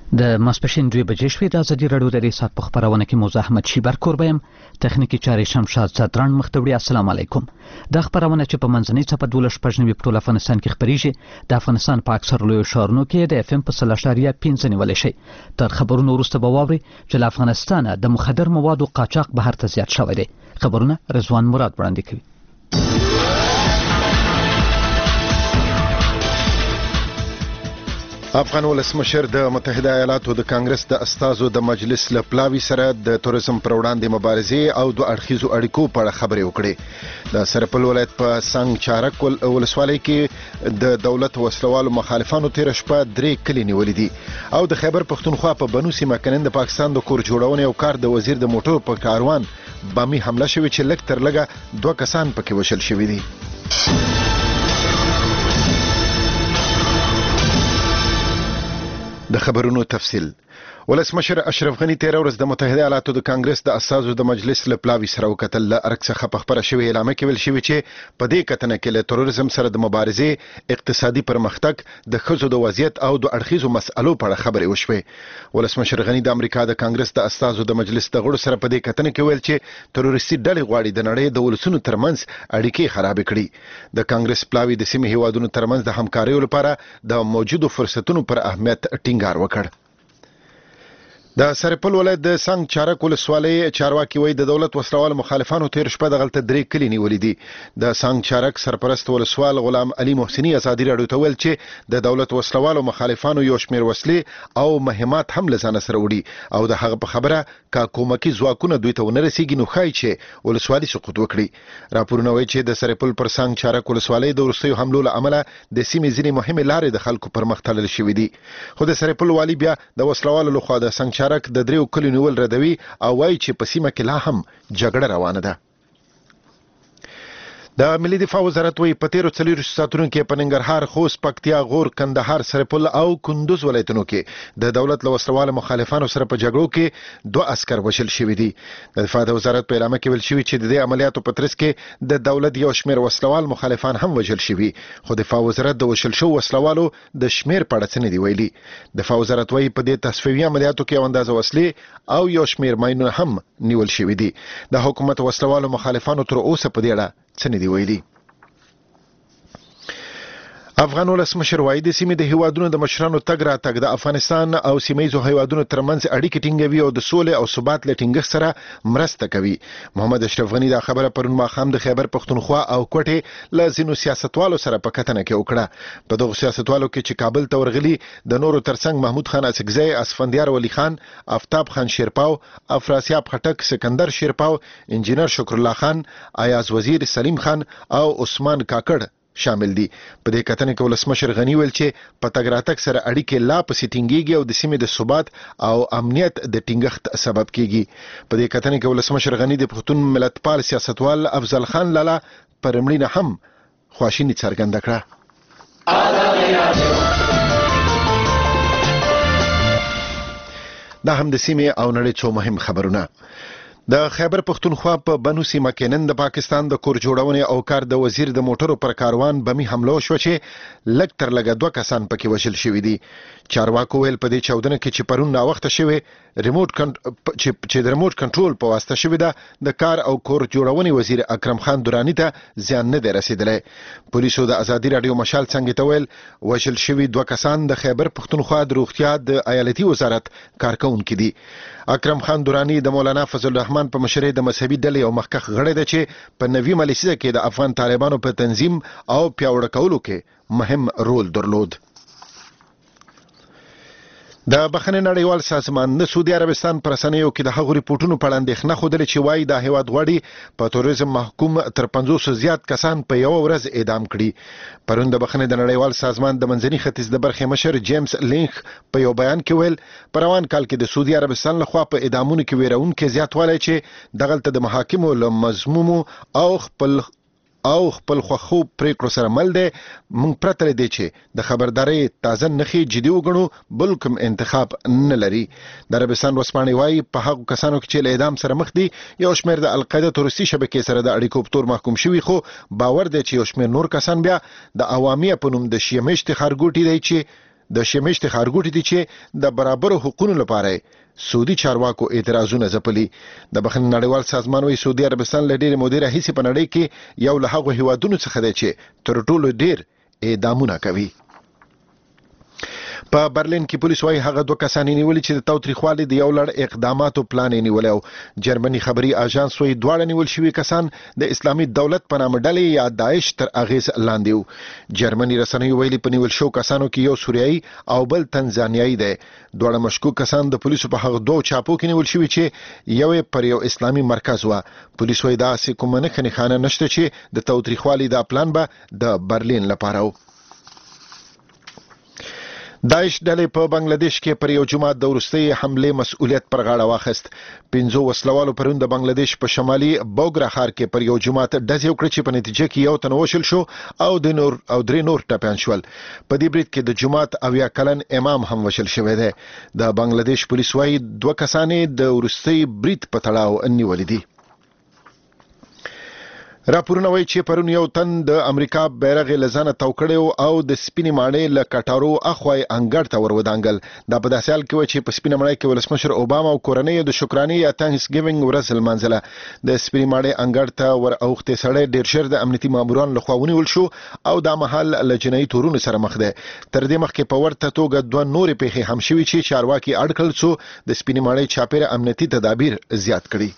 د ماسپښین 2 بجې شوې. د ازادي راډیو د ریسات په خبرونه کې موزه احمد شیبر کوربه یم. تخنیکی چارې شمشاد صدران مخ ته وړي. السلام علیکم. د خبرونه چې په منځنۍ څپه 12 په ټول افغانستان کې خبريږي د افغانستان په اکثر لوی شهرونو کې د اف ام په 0.5 نیول شي. تر خبرونو وروسته به واوري چې له افغانستان د مخدر موادو قاچاق بهر ته زیات شوی دی. خبرونه رضوان مراد وړاندې کوي. افغان ولسمشر د متحده ایالاتو د کانګرس د استازو د مجلس له پلاوي سره د توریزم پر وړاندې مبارزې او د اړخیزو اړیکو په اړه خبرې وکړې. د سرپل ولایت په سنگ چارک ولسوالۍ کې د دولت وسلوالو مخالفانو تیر شپه 3 کلي نیولې دي او د خیبر پښتونخوا په بنو سیمه کې د پاکستان د کور جوړونې او کار د وزیر د موټر په کاروان بامي حمله شوې چې لږ تر لږه 2 کسان پکې وشل شوي دي. د خبرونو تفصیل. ولسمشر اشرف غنی تیر ورځ د متحده ایالاتو د کانګرس د اساسو د مجلس له پلاوي سره وکتل. له ارګ څخه په خبره شوې اعلان کې ویل شوی چې په دې کتنه کې له تروریزم سره د مبارزې، اقتصادي پرمختګ، د ښځو د وضعیت او د اړخیزو مسالو په اړه خبرې وشوې. ولسمشر غنی د امریکا د کانګرس د اساسو د مجلس د غړو سره په دې کتنه کې ویل چې تروریستي ډلې غواړي د نړۍ د ولسونو ترمنځ اړیکې خراب کړي. د کانګرس پلاوي د سیمې هیوادونو ترمنځ د همکارۍ لپاره د موجودو فرصتونو پر اهمیت ټینګار وکړ. د سرپل ولایت د سنگ چارک ولسوالۍ چارواکي وایي د دولت وسلوال مخالفانو تیر شپه د غلطه 3 کلي نیولې دي. د سنگ چارک سرپرست ولسوال غلام علي محسني ازادي راډیو ته ویل چې د دولت وسلوال مخالفانو یو شمېر وسلې او مهمات هم لزانه سره وړي او د هغه په خبره کا کومکی ځواکونه دوی ته ونرسيږي نو خای چې ولسوالي سقوط وکړي. راپورونه وایي چې د سرپل پر سنگ چارک ولسوالۍ د ورستیو حملو له امله د سیمې ځینې مهمه لارې د خلکو پر مخ تړل شوې دي. خو د سرپل والی بیا د وسلوالو لخوا د سنگ د 3 کلي نیول ردوي او وایي چې په سیمه کې لا هم جګړه روانه ده. د ملي دفاع وزارت وایي په 13 ساعتونو کې په ننګرهار، خوست، پکتیا، غور، کندهار، سرپل او کندوز ولایتونو کې د دولت له وسلوال مخالفانو سره په جګړو کې 2 عسكر وشل شوي دي. د دفاع وزارت په اعلان کې ویل شوی چې د دې عملیاتو په ترڅ کې د دولت یو شمېر وسلوال مخالفان هم وژل شوي، خو دفاع وزارت د وشل شو وسلوالو د شمېر په اړه څه نه دی ویلي. دفاع وزارت وایي په دې تصفیوي عملیاتو کې اندازه وسلې او یو شمېر ماینونه هم نیول شوي دي. د حکومت وسلوالو مخالفانو تر اوسه په دې اړه څه نه دی ویلي. افغان ولسمشر وایي د سیمې د هیوادونو د مشرانو تګ راتګ د افغانستان او سیمه‌ییزو هیوادونو ترمنځ اړیکې ټینګوي او د سولې او ثبات له ټینګښت سره مرسته کوي. محمد اشرف غنی دا خبره پرون ماښام د خیبر پښتونخوا او کوټې له ځینو سیاستوالو سره په کتنه کې وکړه. په دغه سیاستوالو کې چې کابل ته ورغلي د نورو ترڅنګ محمود خان اسکزی، اسفندیار ولی خان، آفتاب خان شیرپاو، افراسیاب خټک، سکندر شیرپاو، انجینر شکر الله خان، ایاز وزیر، سلیم خان او عثمان کاکړ شامل دي. په دې کتنه کې ولسمشر غنی ویل چې په تګ راتګ سره اړیکې لا پسې ټینګيږي او د سیمې د ثبات او امنیت د ټینګښت سبب کیږي. په دې کتنه کې ولسمشر غنی د پښتون ملتپال سیاستوال افضل خان لالا پر مړینه هم خواشینی څرګنده کړه. دا هم د سیمې او نړۍ څو مهم خبرونه. د خیبر پښتونخوا په بنو سیمه کې نن د پاکستان د کور جوړونې او کار د وزیر د موټرو پر کاروان بمي حمله وشوه چې لږ تر لږه 2 کسان پکې وژل شوي دي. چارواکو ویل په دې چاودنه کې چې پرون ناوخته شوی چې د ریموټ کنټرول په واسطه شوی ده د کار او کور جوړونې وزیر اکرم خان دورانی ته زیان نه دی رسیدلی. پولیسو د ازادي راډیو مشال څنګه ته ویل وژل شوي 2 کسان د خیبر پښتونخوا د روغتیا د ایالتي وزارت کارکونکي دي. اکرم خان دورانی د مولانا فضل الرحمن په مشرۍ د مذهبي ډلې او مخکښ غړی دی چې په 90 لسیزه کې د افغان طالبانو په تنظیم او پیاوړه کولو کې مهم رول درلود. د بخښنې نړیوال سازمان د سعودي عربستان پر رسنیو کې د هغو ریپورتونو په اړه اندېښنه ښودلې چې وایي دا هیواد غواړي په تروریزم محکوم تر 500 زیات کسان په یو ورځ اعدام کړي. پرون د بخښنې د نړیوال سازمان د منځني ختیځ د برخې مشر جیمز لینک په یو بیان کې ویل په روان کال کې د سعودي عربستان لخوا په اعدامونو کې ویرونکي زیاتوالی چې دغلته د محاکمو له مضمومو او خپل خوخو پریکړو سره مل دی. موږ پرته لدی چې د خبرداري تازه نخې جدي وګڼو بل کوم انتخاب نه لري. د عربستان ورځپاڼې وایي په هغو کسانو کې چې له اعدام سره مخ دي یو شمېر د القاعده تروریستي شبکې سره د اړیکو په تور محکوم شوي، خو باور دی چې یو شمېر نور کسان بیا د عوامیه په نوم د شیعه مشت ښارګوټي دی چې د شمیشت خارګوټي دي چې د برابر حقوقو لپاره سعودي چارواکو اعتراضونه ځپلي. د بخښنې نړیوال سازمان وایي سعودي عربستان له ډېرې مودې راهیسې په نړۍ کې یو له هغو هیوادونو څخه دی چې تر ټولو ډېر اعدامونه کوي. په برلین کې پولیس وايي هغه 2 کسان نیولي چې د تاوتریخوالي د یو لړ اقداماتو پلان یې نیولی او جرمني خبري اژانس وايي دواړه نیول شوي کسان د اسلامي دولت په نامه ډلې یا داعش تر اغیز لاندې وو. جرمني رسنیو ویلي په نیول شو کسانو کې یو سوریایي او بل تنزانیایي دی. دواړه مشکوک کسان د پولیسو په هغه 2 چاپو کې نیول شوي چې یو پر یو اسلامي مرکز و. پولیس وايي داسې کومه نښانه نشته چې د تاوتریخوالي دا پلان به د برلین لپاره و. داعش ډلې په بنگلاديش کې پر یو جماعت د وروستۍ حمله مسؤلیت پر غاړه واخیست. 15 وسلوالو پرون د بنگلاديش په شمالي بوګرا ښار کې پر یو جماعت ډزې وکړې چې په نتیجه کې یو تن وشل شو او درې نور ټپيان شول. په دې برید کې د جماعت 80 کلن امام هم وشل شوی دی. د بنگلاديش پولیس وايي 2 کسان د وروستۍ برید په تړاو نیولې دي. راپورونه وایي چې پرون یو تن د امریکا بیرغ لزانه توکړیو او د سپینې ماڼۍ له کټارو اخوای انګړ ته ورودانګل. دا په داسې حال کې و چې په سپینې ماڼۍ کې ولسمشر اوباما او کورنۍ د شکرانې یا تانکس ګیوینګ ورځ لمانځله. د سپینې ماڼۍ انګړ ته ور اوختې سړی ډیر ژر د امنیتي مامورانو لخوا ونیول شو او دا مهال له جنایي تورونو سره مخ دی. تر دې مخکې په ورته توګه 2 نورې پیښې هم شوي چې چارواکي اړ کړل څو د سپینې ماڼۍ چاپیره امنیتي تدابیر زیات کړي.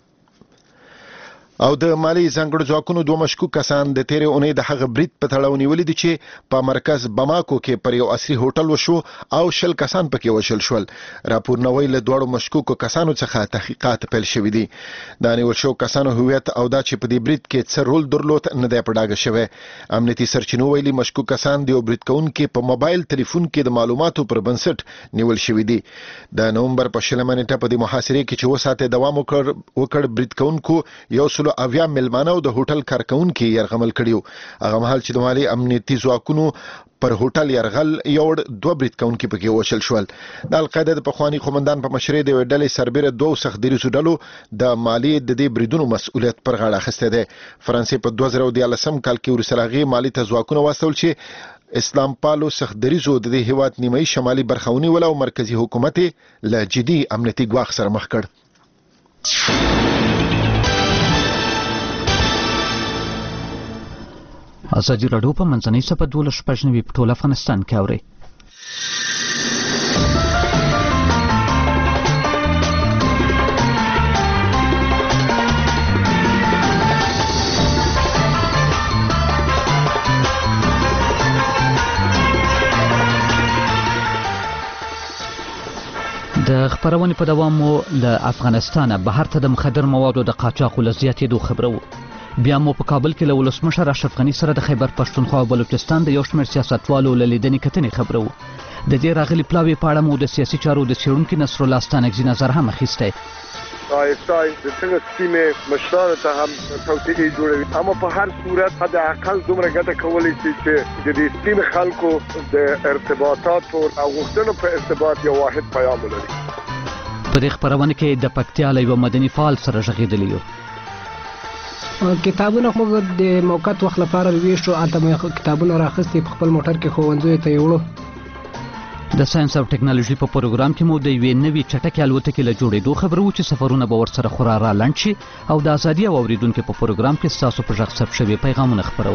او د مالی ځانګړو ځواکونو 2 مشکوک کسان د تیرې اونۍ د هغه برید په تړاو نیولي دي چې په مرکز بماکو کې پر یو عصري هوټل وشو او 10 کسان پکې وشل شول. راپورونه وایي له 2 مشکوکو کسانو څخه تحقیقات پیل شوي دي. د نیول شو کسانو هویت او دا چې په دې برید کې څه رول درلود نه دی په ډاګه شوی. امنیتي سرچینو ویلي مشکوک کسان د یو برید کوونکي په موبایل ټلیفون کې د معلوماتو پر بنسټ نیول شوي دي. د نومبر په 20 نیټه په دې محاصرې کې چې وساته دوام وکړ برید کوونکو یو اویا ملمانه او د هوټل کارکونکو يرغمل کړیو. هغه مهال چې د مالی امنیتي ځواکونو پر هوټل يرغل یو 2 برید کوونکو پکې وشل شول. د القاعده د پخوانی قومندان په مشرۍ د ډلې سربېره 2 سختدریزو ډلو د مالی د دې بریدونو مسؤلیت پر غاړه اخیسته ده. فرانسې په 2013 کال کې ورسره مالی تزواکونه واستول چې اسلام پالو سختدریزو د دې هیواد نیمایي شمالي برخونی ولا او مرکزی حکومت له جدي امنیتي ګواښ سره مخ کړ. ازادي راډیو په منځنۍ سپه 12 په ټول افغانستان کې اوري. د خبرونې په دوام مو له افغانستانه بهر ته د مخدر موادو د قاچاق له زیاتېدو خبرو. بیا مو په کابل کې له ولسمشر اشرف غني سره د خیبر پښتونخوا او بلوچستان د یو شمېر سیاستوالو له لیدنې کتنې خبرو. د دې راغلي پلاوي په اړه مو د سیاسي چارو د څېړونکي نصر الله ستانکزي نظر هم اخیستی. آیستای د څنګه سیمې مشرانو ته هم توصیې جوړوي اما په هر صورت حد اقل دومره ګټه کولی شي چې د دې سیمې خلکو د ارتباطات او غوښتنو په ارتباط یو واحد پیام ولري. په دې خبرونه کې د پکتیا له یو مدني فعال سره غږېدلی یو. کتابونه خو د موقت وخت لپاره ویشو اته کتابونه راخستې په خپل موټر کې ښوونځیو ته یوړو. د ساينس او ټکنالوژي په پروګرام کې مو د یوې نوې چټکې الوتکې له جوړېدو خبرو چې سفرونه به ورسره خورا را لنډ شي او د ازادي او اوریدونکو په پروګرام کې ستاسو په غږ ثبت شوي پیغامونه خبرو.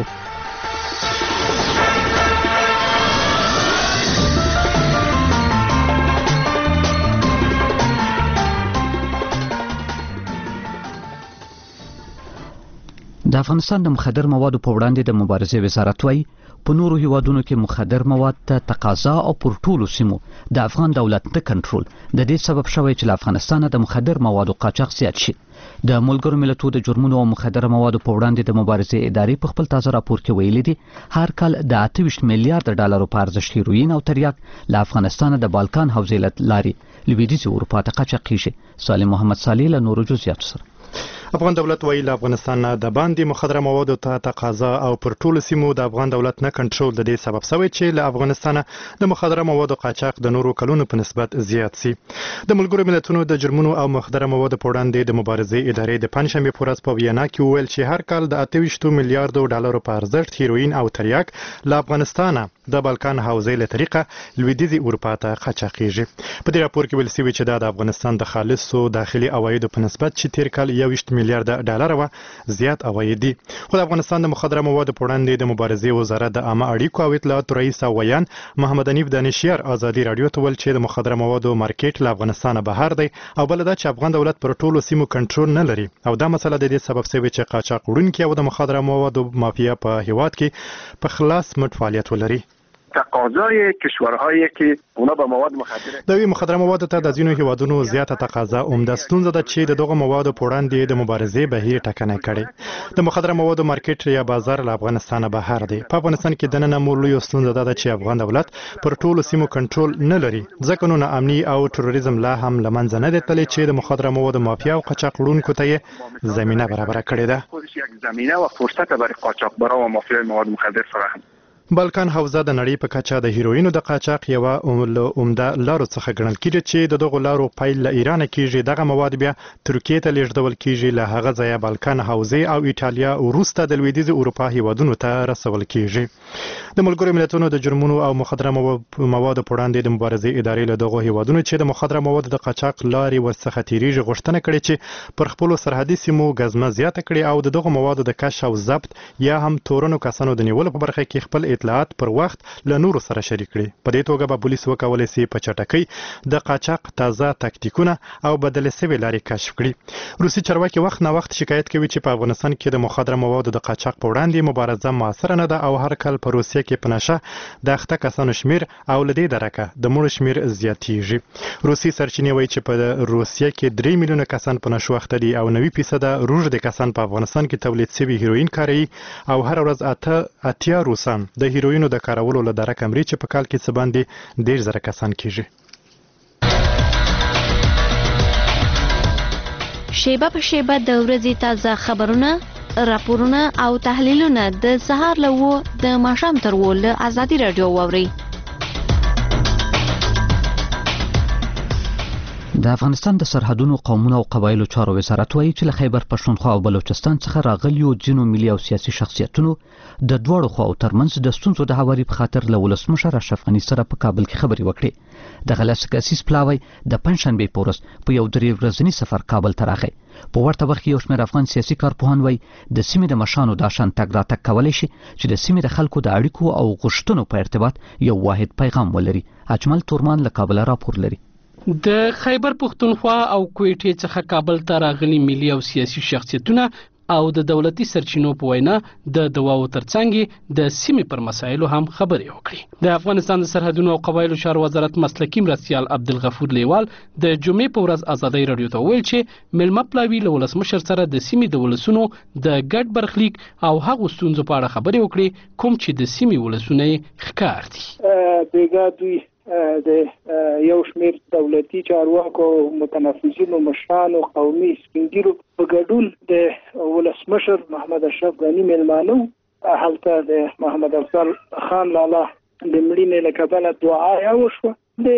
د افغانستان د مخدر موادو په وړاندې د مبارزې وزارت وايي په نورو هیوادونو کې مخدر مواد ته تقاضا او پر ټولو سیمو د افغان دولت د کنټرول د دې سبب شوی چې له افغانستانه د مخدر موادو قاچاق زیات شي. د ملګرو ملتونو د جرمونو او مخدر موادو په وړاندې د مبارزې ادارې په خپل تازه راپور کې ویلي دي هر کال د 28 میلیارډ ډالرو په ارزښت هیروین او تریاک له افغانستانه د بالکان حوزې لارې لویدیځې اروپا ته قاچاق کیږي. سالم محمد صالح له نورو جزئیاتو سره. افغان دولت وایي له افغانستان نه د باندې مخدره موادو ته تقاضا او پر ټولو سیمو د افغان دولت نه کنټرول د دې سبب شوی چې له افغانستان د مخدره موادو قاچاق د نورو کلونو په نسبت زیات سي. د ملګرو ملتونو د جرمونو او مخدره موادو په وړاندې د مبارزې ادارې د پنځشنبه په ورځ په وینا کې وویل چې هر کال د 28 میلیارډ ډالرو په ارزښت هیروین او تریاک له افغانستان د بالکان حوزې له طریقه لویدیځي اروپا ته قاچاقېږي. په دې راپور کې ویل شوی چې د افغانستان د خالصو داخلي عوایدو په نسبت چې تیر کال 21 میلیارډ ډالر و زیات عواید دي. خو د افغانستان د مخدره موادو په وړاندې د مبارزې وزارت د عامه اړیکو او اطلاعاتو رئیس او ویان محمد انیف دانشیار ازادي رادیو ته ویل چې د مخدره موادو مارکیټ له افغانستان بهر دی او بل دا چې افغان دولت پر ټولو سیمو کنټرول نه لري او دا مسله د دې سبب شوی چې قاچاق وړونکي او د مخدره موادو مافیا په هیواد کې په خلاص مټ فعالیت ولري. تقاضای کشورهایی که اونا به مواد مخدر د مخدره موادو ته د ځینو هیوادونو زیاته تقاضا عمده ستونزه ده چې دغه موادو په وړاندې د مبارزې بهیر ټکنی کړي. د مخدره موادو مارکیټ یا بازار له افغانستان بهر دی. په افغانستان کې دننه مولوی ستونزه ده چې افغان دولت پر ټولو سیمو کنټرول نه لري ځکه نو امني او تروریزم لا هم لمنځه نه دی تللی چې د مخدره موادو مافیا او قاچاق وړونکو ته زمینه برابر کړې ده. خودش یک زمینه و فرصت برای قاچاقبرا و مافیای مواد مخدر فراهم. بالکان حوزه د نړۍ په کچه د هیروینو د قاچاق یو عمده لارو څخه ګڼل کیږي چې دغه لارو پیل له ایران کیږي. دغه مواد بیا ترکیه ته لیږدول کیږي، له هغه ځایه بالکان حوزه او ایتالیا وروسته د لویدیځ اروپا هیوادونو ته رسول کیږي. د ملګرو ملتونو د جرمونو او مخدره موادو په وړاندې د مبارزې ادارې له دغه هیوادونو چې د مخدره موادو د قاچاق لارې ورڅخه تیریږي غوښتنه کړې چې پر خپل سرحدي سیمو غزمه زیاته کړي او دغه موادو د کشف او ضبط یا هم تورنو کسانو د نیولو په برخه کې خپل اطلاعات پر وخت له نورو سره شریک کړي. په دې توګه به پولیس وکولای شي په چټکۍ د قاچاق تازه تاکتیکونه او بدل شوی لارې کشف کړي. روسي چارواکي وخت نه وخت شکایت کوي چې په افغانستان کې د مخدره موادو د قاچاق په وړاندې مبارزه موثره نه ده او هر کال په روسیه کې په نشه د اخته کسانو شمیر او لدې درکه د مړو شمیر زیاتیږي. روسي سرچینې وایي چې په روسیه کې 3 میلیونه کسان په نشو اخته دي او 90% روږدي کسان په افغانستان کې تولید شوی هیروین کاروي او هر ورځ اتیا روسان د هیروین د کارولو له درک امري چې په کال کې څه باندې 10,000 کسان کیږي. شیبه په شیبه د ورځې تازه خبرونه، راپورونه او تحلیلونه د سهار له 9 د ماښام تر 10 له ازادي رادیو واوري. د افغانستان د سرحدونو قومونو او قبایلو چارو وزارت وایي چې له خیبر پښتونخوا او بلوچستان څخه راغلیو ځینو ملي او سیاسي شخصیتونو د دوړو خواو ترمنځ د ستونزو د هواري په خاطر له ولسمشر اشرف غني سره په کابل کې خبرې وکړې. د غلس کسیس پلاوی د پنځشنبه په ورځ په یو 3 ورځنی سفر کابل ته راغی. په ورته وخت کې یو شمېر افغان سیاسي کارپوهان وایي د سیمې د مشانو د شان تګ راتګ کولی شي چې د سیمې د خلکو د اړیکو او غوښتنو په ارتباط یو واحد پیغام ولري. اجمل تورمان له کابل راپور لري. د خیبر پښتونخوا او کویټې څخه کابل ته راغلي ملي او سیاسي شخصیتونه او د دولتي سرچینو په وینا د دواو ترڅنګ د سیمې پر مسایلو هم خبرې وکړي. د افغانستان د سرحدونو او قبایلو چارو وزارت مسلکي مرستیال عبدالغفور لیوال د جمعې په ورځ ازادي رادیو ته ویل چې ملمه پلاوی له ولسمشر سره د سیمې د ولسونو د ګډ برخلیک او هغو ستونزو په اړه خبرې وکړي کوم چې د سیمې ولسونه ښکار دي. بیګا دوی د یو شمېر دولتي چارواکو متنفذینو مشرانو قومي سپینګیرو په ګډون د ولسمشر محمد اشرف غني مېلمانه هلته د محمد افضل خان لالا د مړینې له کبله دعا وشوه. د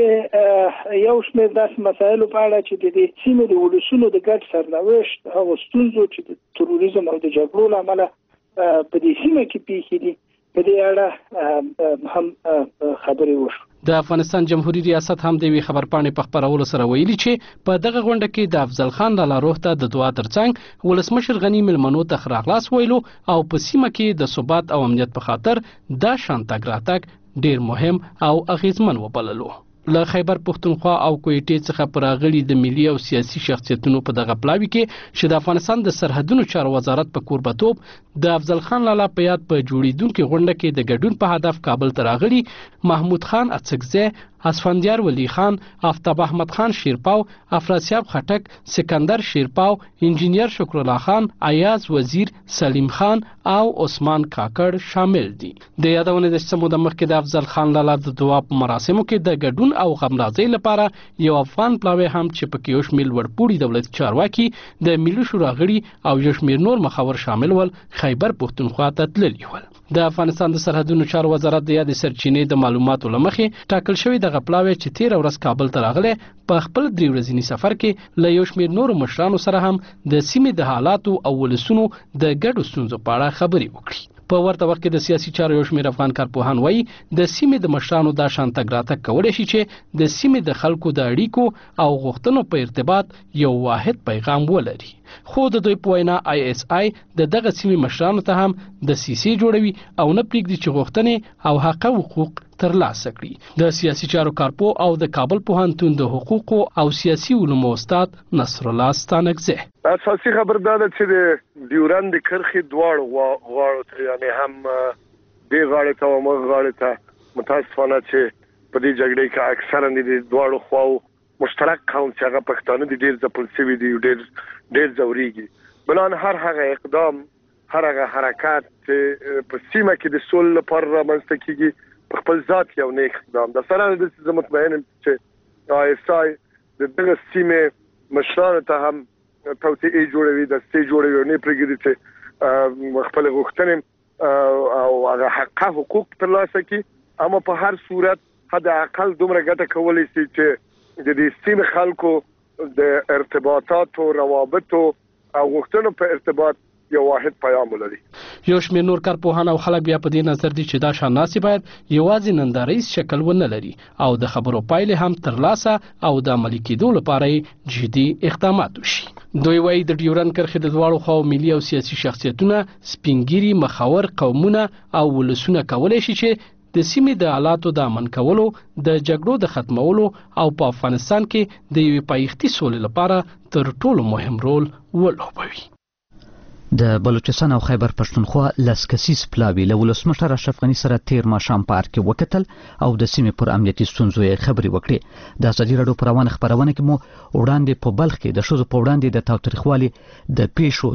یو شمېر داسې مسایلو په اړه چې د سیمې د ولسونو د ګډ سرنوشت هغو ستونزو چې د تروریزم او د جګړو له امله په دې سیمه کې پیښې دي په دې اړه هم خبرې وشوه. د افغانستان جمهوریت ریاست هم د وی خبرپاڼې په خبرولو سره ویلي چې په دغه غونډه کې د افضل خان لالا روح ته د دعا ترڅنګ ولسمشر غني ملمنو ته ښه راغلاست ویلو او په سیمه کې د ثبات او امنیت په خاطر دا شان تګ راتګ ډیر مهم او اغیزمن وبللو. له خیبر پښتونخوا او کویټې څخه پراغلي د ملي او سیاسي شخصیتونو په دغه پلاوي کې چې د افغانستان د سرحدونو چارو وزارت په کوربتوب د افضل خان لالا په یاد په جوړیدونکو غونډه کې د ګډون په هدف کابل ته راغلي محمود خان اڅکزی اسفندیار ولی خان، آفتاب احمد خان شیرپاو، افراسیاب خټک، سکندر شیرپاو، انجینیر شکر الله خان، ایاز وزیر، سلیم خان او عثمان کاکړ شامل دي. د یادونه د سمو د مخکې د افضل خان لالا د دعا په مراسمو کې د ګډون او غمرازۍ لپاره یو افغان پلاوی هم چې پکې یو شمېر لوړپوړي دولتي چارواکي، د ملي شورا غړي او یو شمېر نور مخور شامل ول خیبر پښتونخوا ته تللي ول. د افغانستان د سرحدونو چارو وزارت د یاد سرچینې د معلوماتو لمخې ټاکل شوی د غپلاوی چې 13 ورځ کابل ته راغله په خپل 3 ورځنی سفر کې له یو شمېر نور مشرانو سره هم د سیمې د حالاتو او ولسونو د ګډو ستونزو په اړه خبرې وکړي. په ورته وخت کې د سیاسي چارو یو شمېر افغان کارپوهان وایي د سیمې د مشرانو دا شان تګ راتګ کولی شي چې د سیمې د خلکو د اړیکو او غوښتنو په ارتباط یو واحد پیغام ولري. خو د دوی په وینا ISI د دغه سیمې مشرانو ته هم د سیسي جوړوي او نه پرېږدي چې غوښتنې او حق حقوق ترلاسه کړي. د سیاسي چارو کارپو او د کابل پوهنتون د حقوقو او سیاسي علومو استاد نصر الله ستانکزی اساسي خبر دا ده چې د ډیورند کرښې دواړو غاړو ته یعنی هم دې غاړې ته او موږ غاړې ته متاسفانه چې په دې جګړې کې اکثرا د دواړو خواو مشترک قوم چې هغه پښتانه دي ډېر ځپل شوي دي ډېر ځورېږي. بلان هر هغه اقدام هر هغه حرکات چې په سیمه کې د سولې لپاره رامنځته کېږي په خپل ذات یو نیک اقدام ده. سره د زه مطمئن یم چې ISI د دغه سیمې مشرانو ته هم توطئې جوړوي، دستې جوړوي او نه پرېږدي چې خپل غوښتنې او هغه حقوق ترلاسه کړي. اما په هر صورت حد اقل دومره ګټه کولی شي چې د دې سیمې خلکو د ارتباطاتو، روابطو او غوښتنو په ارتباط یو واحد پیغام ولري. یو شمېر نور کارپوهان او خلک بیا په دې نظر دي چې دا شاناسي باید یوازې ننداریز شکل ونه لري او د خبرو پایلې هم ترلاسه او د عملي کېدو لپاره جدي اقدامات وشي. دوی وایي د ډیورند کرښې د دواړو خواو ملي او سیاسي شخصیتونه، سپینګیري مخاور قومونه او ولسونه کولی شي چې د سیمې د حالاتو د امن کولو، د جګړو د ختمولو او په افغانستان کې د یوې پایښتي سولې لپاره تر ټولو مهم رول ولوبوي. د بلوچستان او خیبر پښتونخوا لسکسیز پلاوی له ولسمشر اشرف غنی سره تیر ماښام پارک کې وکتل او د سیمې پر امنیتي ستونزو یې خبرې وکړې. د ازادي راډیو پر روانه خبرونه کې مو وړاندې په بلخ کې د ښځو په وړاندې د تاوتریخوالي د پیښو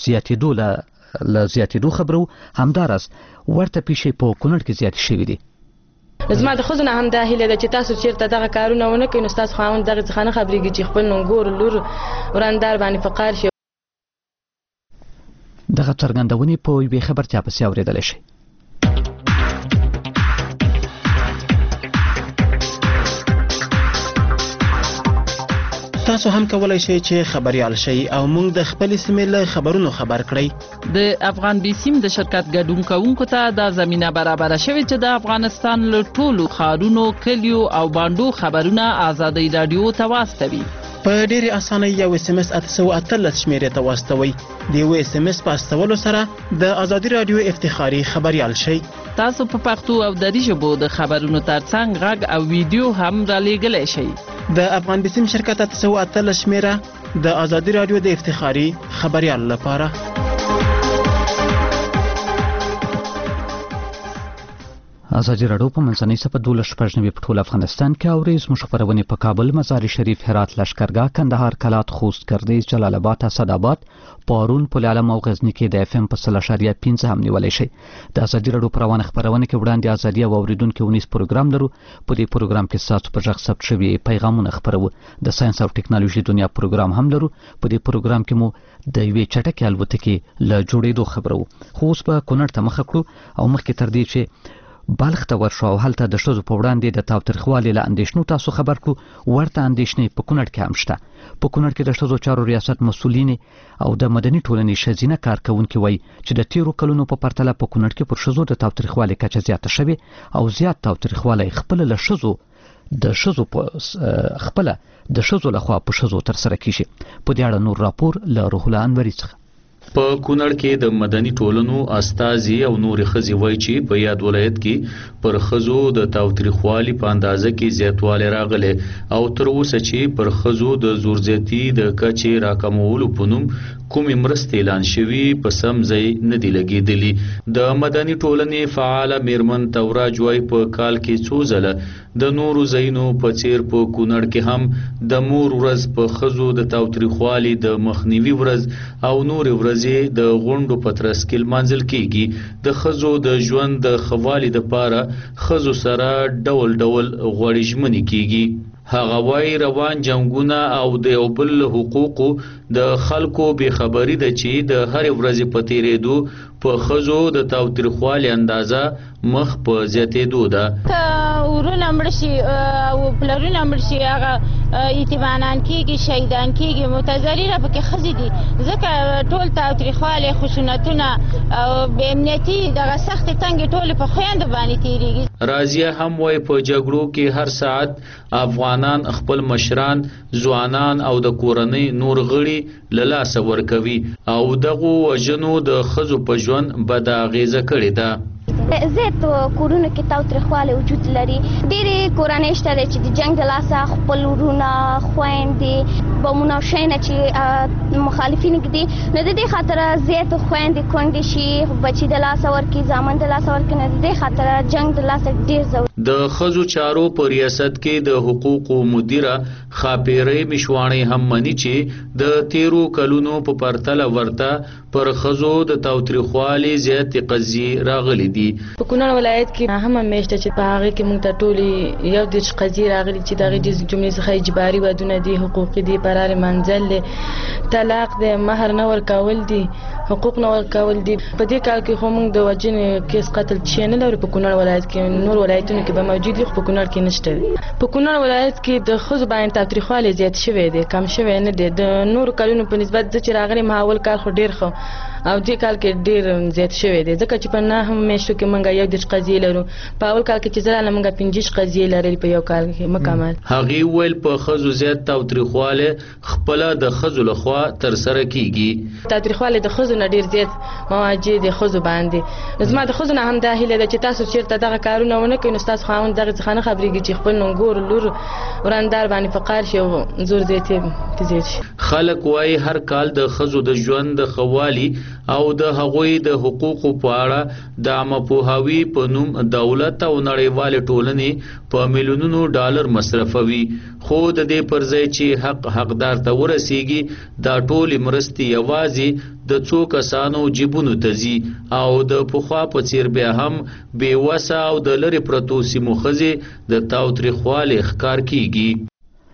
د زیاتېدو خبرو، همداراز ورته پیښې په کونړ کې زیاتې شوې دي. زما د ښځو نه هم دا هیله ده چې تاسو چیرته دغه کارونه ونه کوئ نو ستاسو خاوند دغه څخه نه خبرېږي چې خپل نونګور لور ورندار باندې فقار شي. دغه څرګندونې په یوې خبرتیا پسې اورېدلی شئ. تاسو هم کولای شئ چې خبريال شئ او موږ د خپل سیمې له خبرونو خبر کړئ. د افغان بي سیم د شرکت ګډون کوونکو ته دا زمينه برابر شوې چې د افغانستان له ټولو ښارونو، کلیو او باندو خبرونه آزادۍ رادیو ته واستوي. په ډېرې اسانۍ یو SMS 818 شمیرې ته واستوئ. د یو SMS په استولو سره د ازادي رادیو افتخاري خبريال شئ. تاسو په پښتو او دری ژبو د خبرونو ترڅنګ غږ او ویډیو هم رالېږلی شئ. د افغان بي سیم شرکت 818 شمیره د ازادي رادیو د افتخاري خبريال لپاره. ازادي راډیو په منځنۍ صفحه 12 په ټول افغانستان کې اوري. زموږ خبرونه په کابل، مزار شریف، هرات، لشکرګاه، کندهار، کلات، خوست، کردیز، جلال آباد، اسداباد، پارون، پل علم او غزنی کې د FM په 0.5 هم نیولای شي. د ازادي راډیو په روانه خبرونه کې وړاندې ازادي او اوریدونکو ونیس پروګرام لرو. په دې پروګرام کې تاسو په ژغ ثبت شوی پیغامونه خبرو. د ساينس او ټکنالوژي دنیا پروګرام هم لرو. په دې پروګرام کې مو د یوې چټکې الوتکې له جوړېدو خبرو. خو اوس په کونړ ته مخ کړو او مخکې تر دې چې بلخ ته ورشو او هلته د ښځو په وړاندې د تاوتریخوالي له اندېښنو تاسو خبر کړو. ورته اندېښنې په کونړ کې هم شته. په کونړ کې د ښځو چارو ریاست مسؤلین او د مدني ټولنې ښځینه کارکونکي وایي چې د تیرو کلونو په پرتله په کونړ کې پر ښځو د تاوتریخوالي کچه زیاته شوې او زیات تاوتریخوالی خپل له ښځو لخوا په ښځو ترسره کیږي. په دې اړه نور راپور له روح الله انوري څخه. په کونړ کې د مدني ټولنو استازي او نورې ښځې وایي چې په یاد ولایت کې پر ښځو د تاوتریخوالي په اندازه کې زیاتوالی راغلی او تر اوسه چې پر ښځو د زور زیاتي د کچې راکمولو په نوم کومې مرستې اعلان شوي په سم ځای نه دي لګېدلي. د مدني ټولنې فعاله میرمن توراج وایي په کال کې څو ځله د نورو ځایونو په څیر په کونړ کې هم د مور ورځ په ښځو د تاوتریخوالي د مخنیوي ورځ او نورې ورځې د غونډو په ترڅ کې لمانځل کیږي. د ښځو د ژوند د ښه والي دپاره ښځو سره ډول ډول غوړې ژمنې کیږي. هغه وایي روان جنګونه او د یو بل حقوقو د خلکو بېخبري ده چې د هرې ورځې په تېرېدو په ښځو د تاوتریخوالي اندازه مخ په زیاتېدو ده. که ورونه مړه شي او پلرونه مړه شي هغه یتیمانان کېږي، شهیدان کېږي، متضرره پکې ښځې دي. ځکه ټول تاوتریخوالی، خشونتونه او بې امنیتي دغه سختې تنګې ټولې په خویندو باندې تېرېږي. رازیه هم وایي په جګړو کې هر ساعت افغانان خپل مشران، ځوانان او د کورنۍ نور غړي له لاسه ورکوي او دغو وژنو د ښځو په ژوند بده اغېزه کړې ده. زیات کورونو کې تاوتریخوالی وجود لري. ډېرې کورنۍ شته دی چې د جنګ د لاسه خپل ورونه، خویندې، بمونه او شیونه چې مخالفین ږدي، نو د دې خاطره زیات خویندې کونډې شي، بچي د لاسه ورکړي، زامن د لاسه ورکړي، نو د دې خاطره جنګ د لاسه ډېر ضروري. د ښځو چارو په ریاست کې د حقوقو مدیره خاپیرۍ مشواڼۍ هم مني چې د تیرو کلونو په پرتله ورته پر ښځو د تاوتریخوالي زیاتې قضیې راغلي دي. په کونړ ولایت کې هم میاشته چې په هغه کې موږ ته ټولې یو د قضیې راغلي چې دغه د جملې څخه اجباري ودونه دي، حقوقي دي، فرار منزل دي، طلاق دی، مهر نه ورکول دي، حقوق نه ورکول دي. په دې کال کې خو موږ د وژنې کیس قتل چې نه لرو په کونړ ولایت کې. نور ولایتونو کې به موجود وي خو په کونړ کې نشته. په کونړ ولایت کې د ښځو باندې تاوتریخوالی زیات شوی دی، کم شوی نه دی. د نورو کلونو په نسبت زه چې راغلی م اول کال خو ډېر ښه او دې کال کې ډېر زیات شوی دی، ځکه چې په نهم میاشتو کې موږ یو دېرش قضیې لرو. په اول کال کې چې زه راغلم موږ 50 قضیې لرلې په یو کال کې مکمل. هغې وویل په ښځو زیات تاوتریخوالی خپله د ښځو لخوا ترسره کیږي. تاوتریخوالی د ښځو نه ډېر زیات مواجه د ښځو باندې. زما د ښځو نه هم دا هیله ده چې تاسو چېرته دغه کارونه ونه کوئ نو ستاسو خاوند دغه څخه نه خبرېږي چې خپل نونګور لور ورندار باندې فقار شي او زور زیاتې زیات شي. خلک وایي هر کال د ښځو د ژوند د ښه والي او د هغوی د حقوقو په اړه د عامه پوهاوي په نوم دولت او نړیوالې ټولنې په میلیونونو ډالر مصرفوي، خو د دې پر ځای چې حق حقدار ته ورسیږي دا ټولې مرستې یوازې د څو کسانو جیبونو ته ځي او د پخوا په څیر بیا هم بې وسه او د لرې پرتو سیمو ښځې د تاوتریخوالي ښکار کیږي.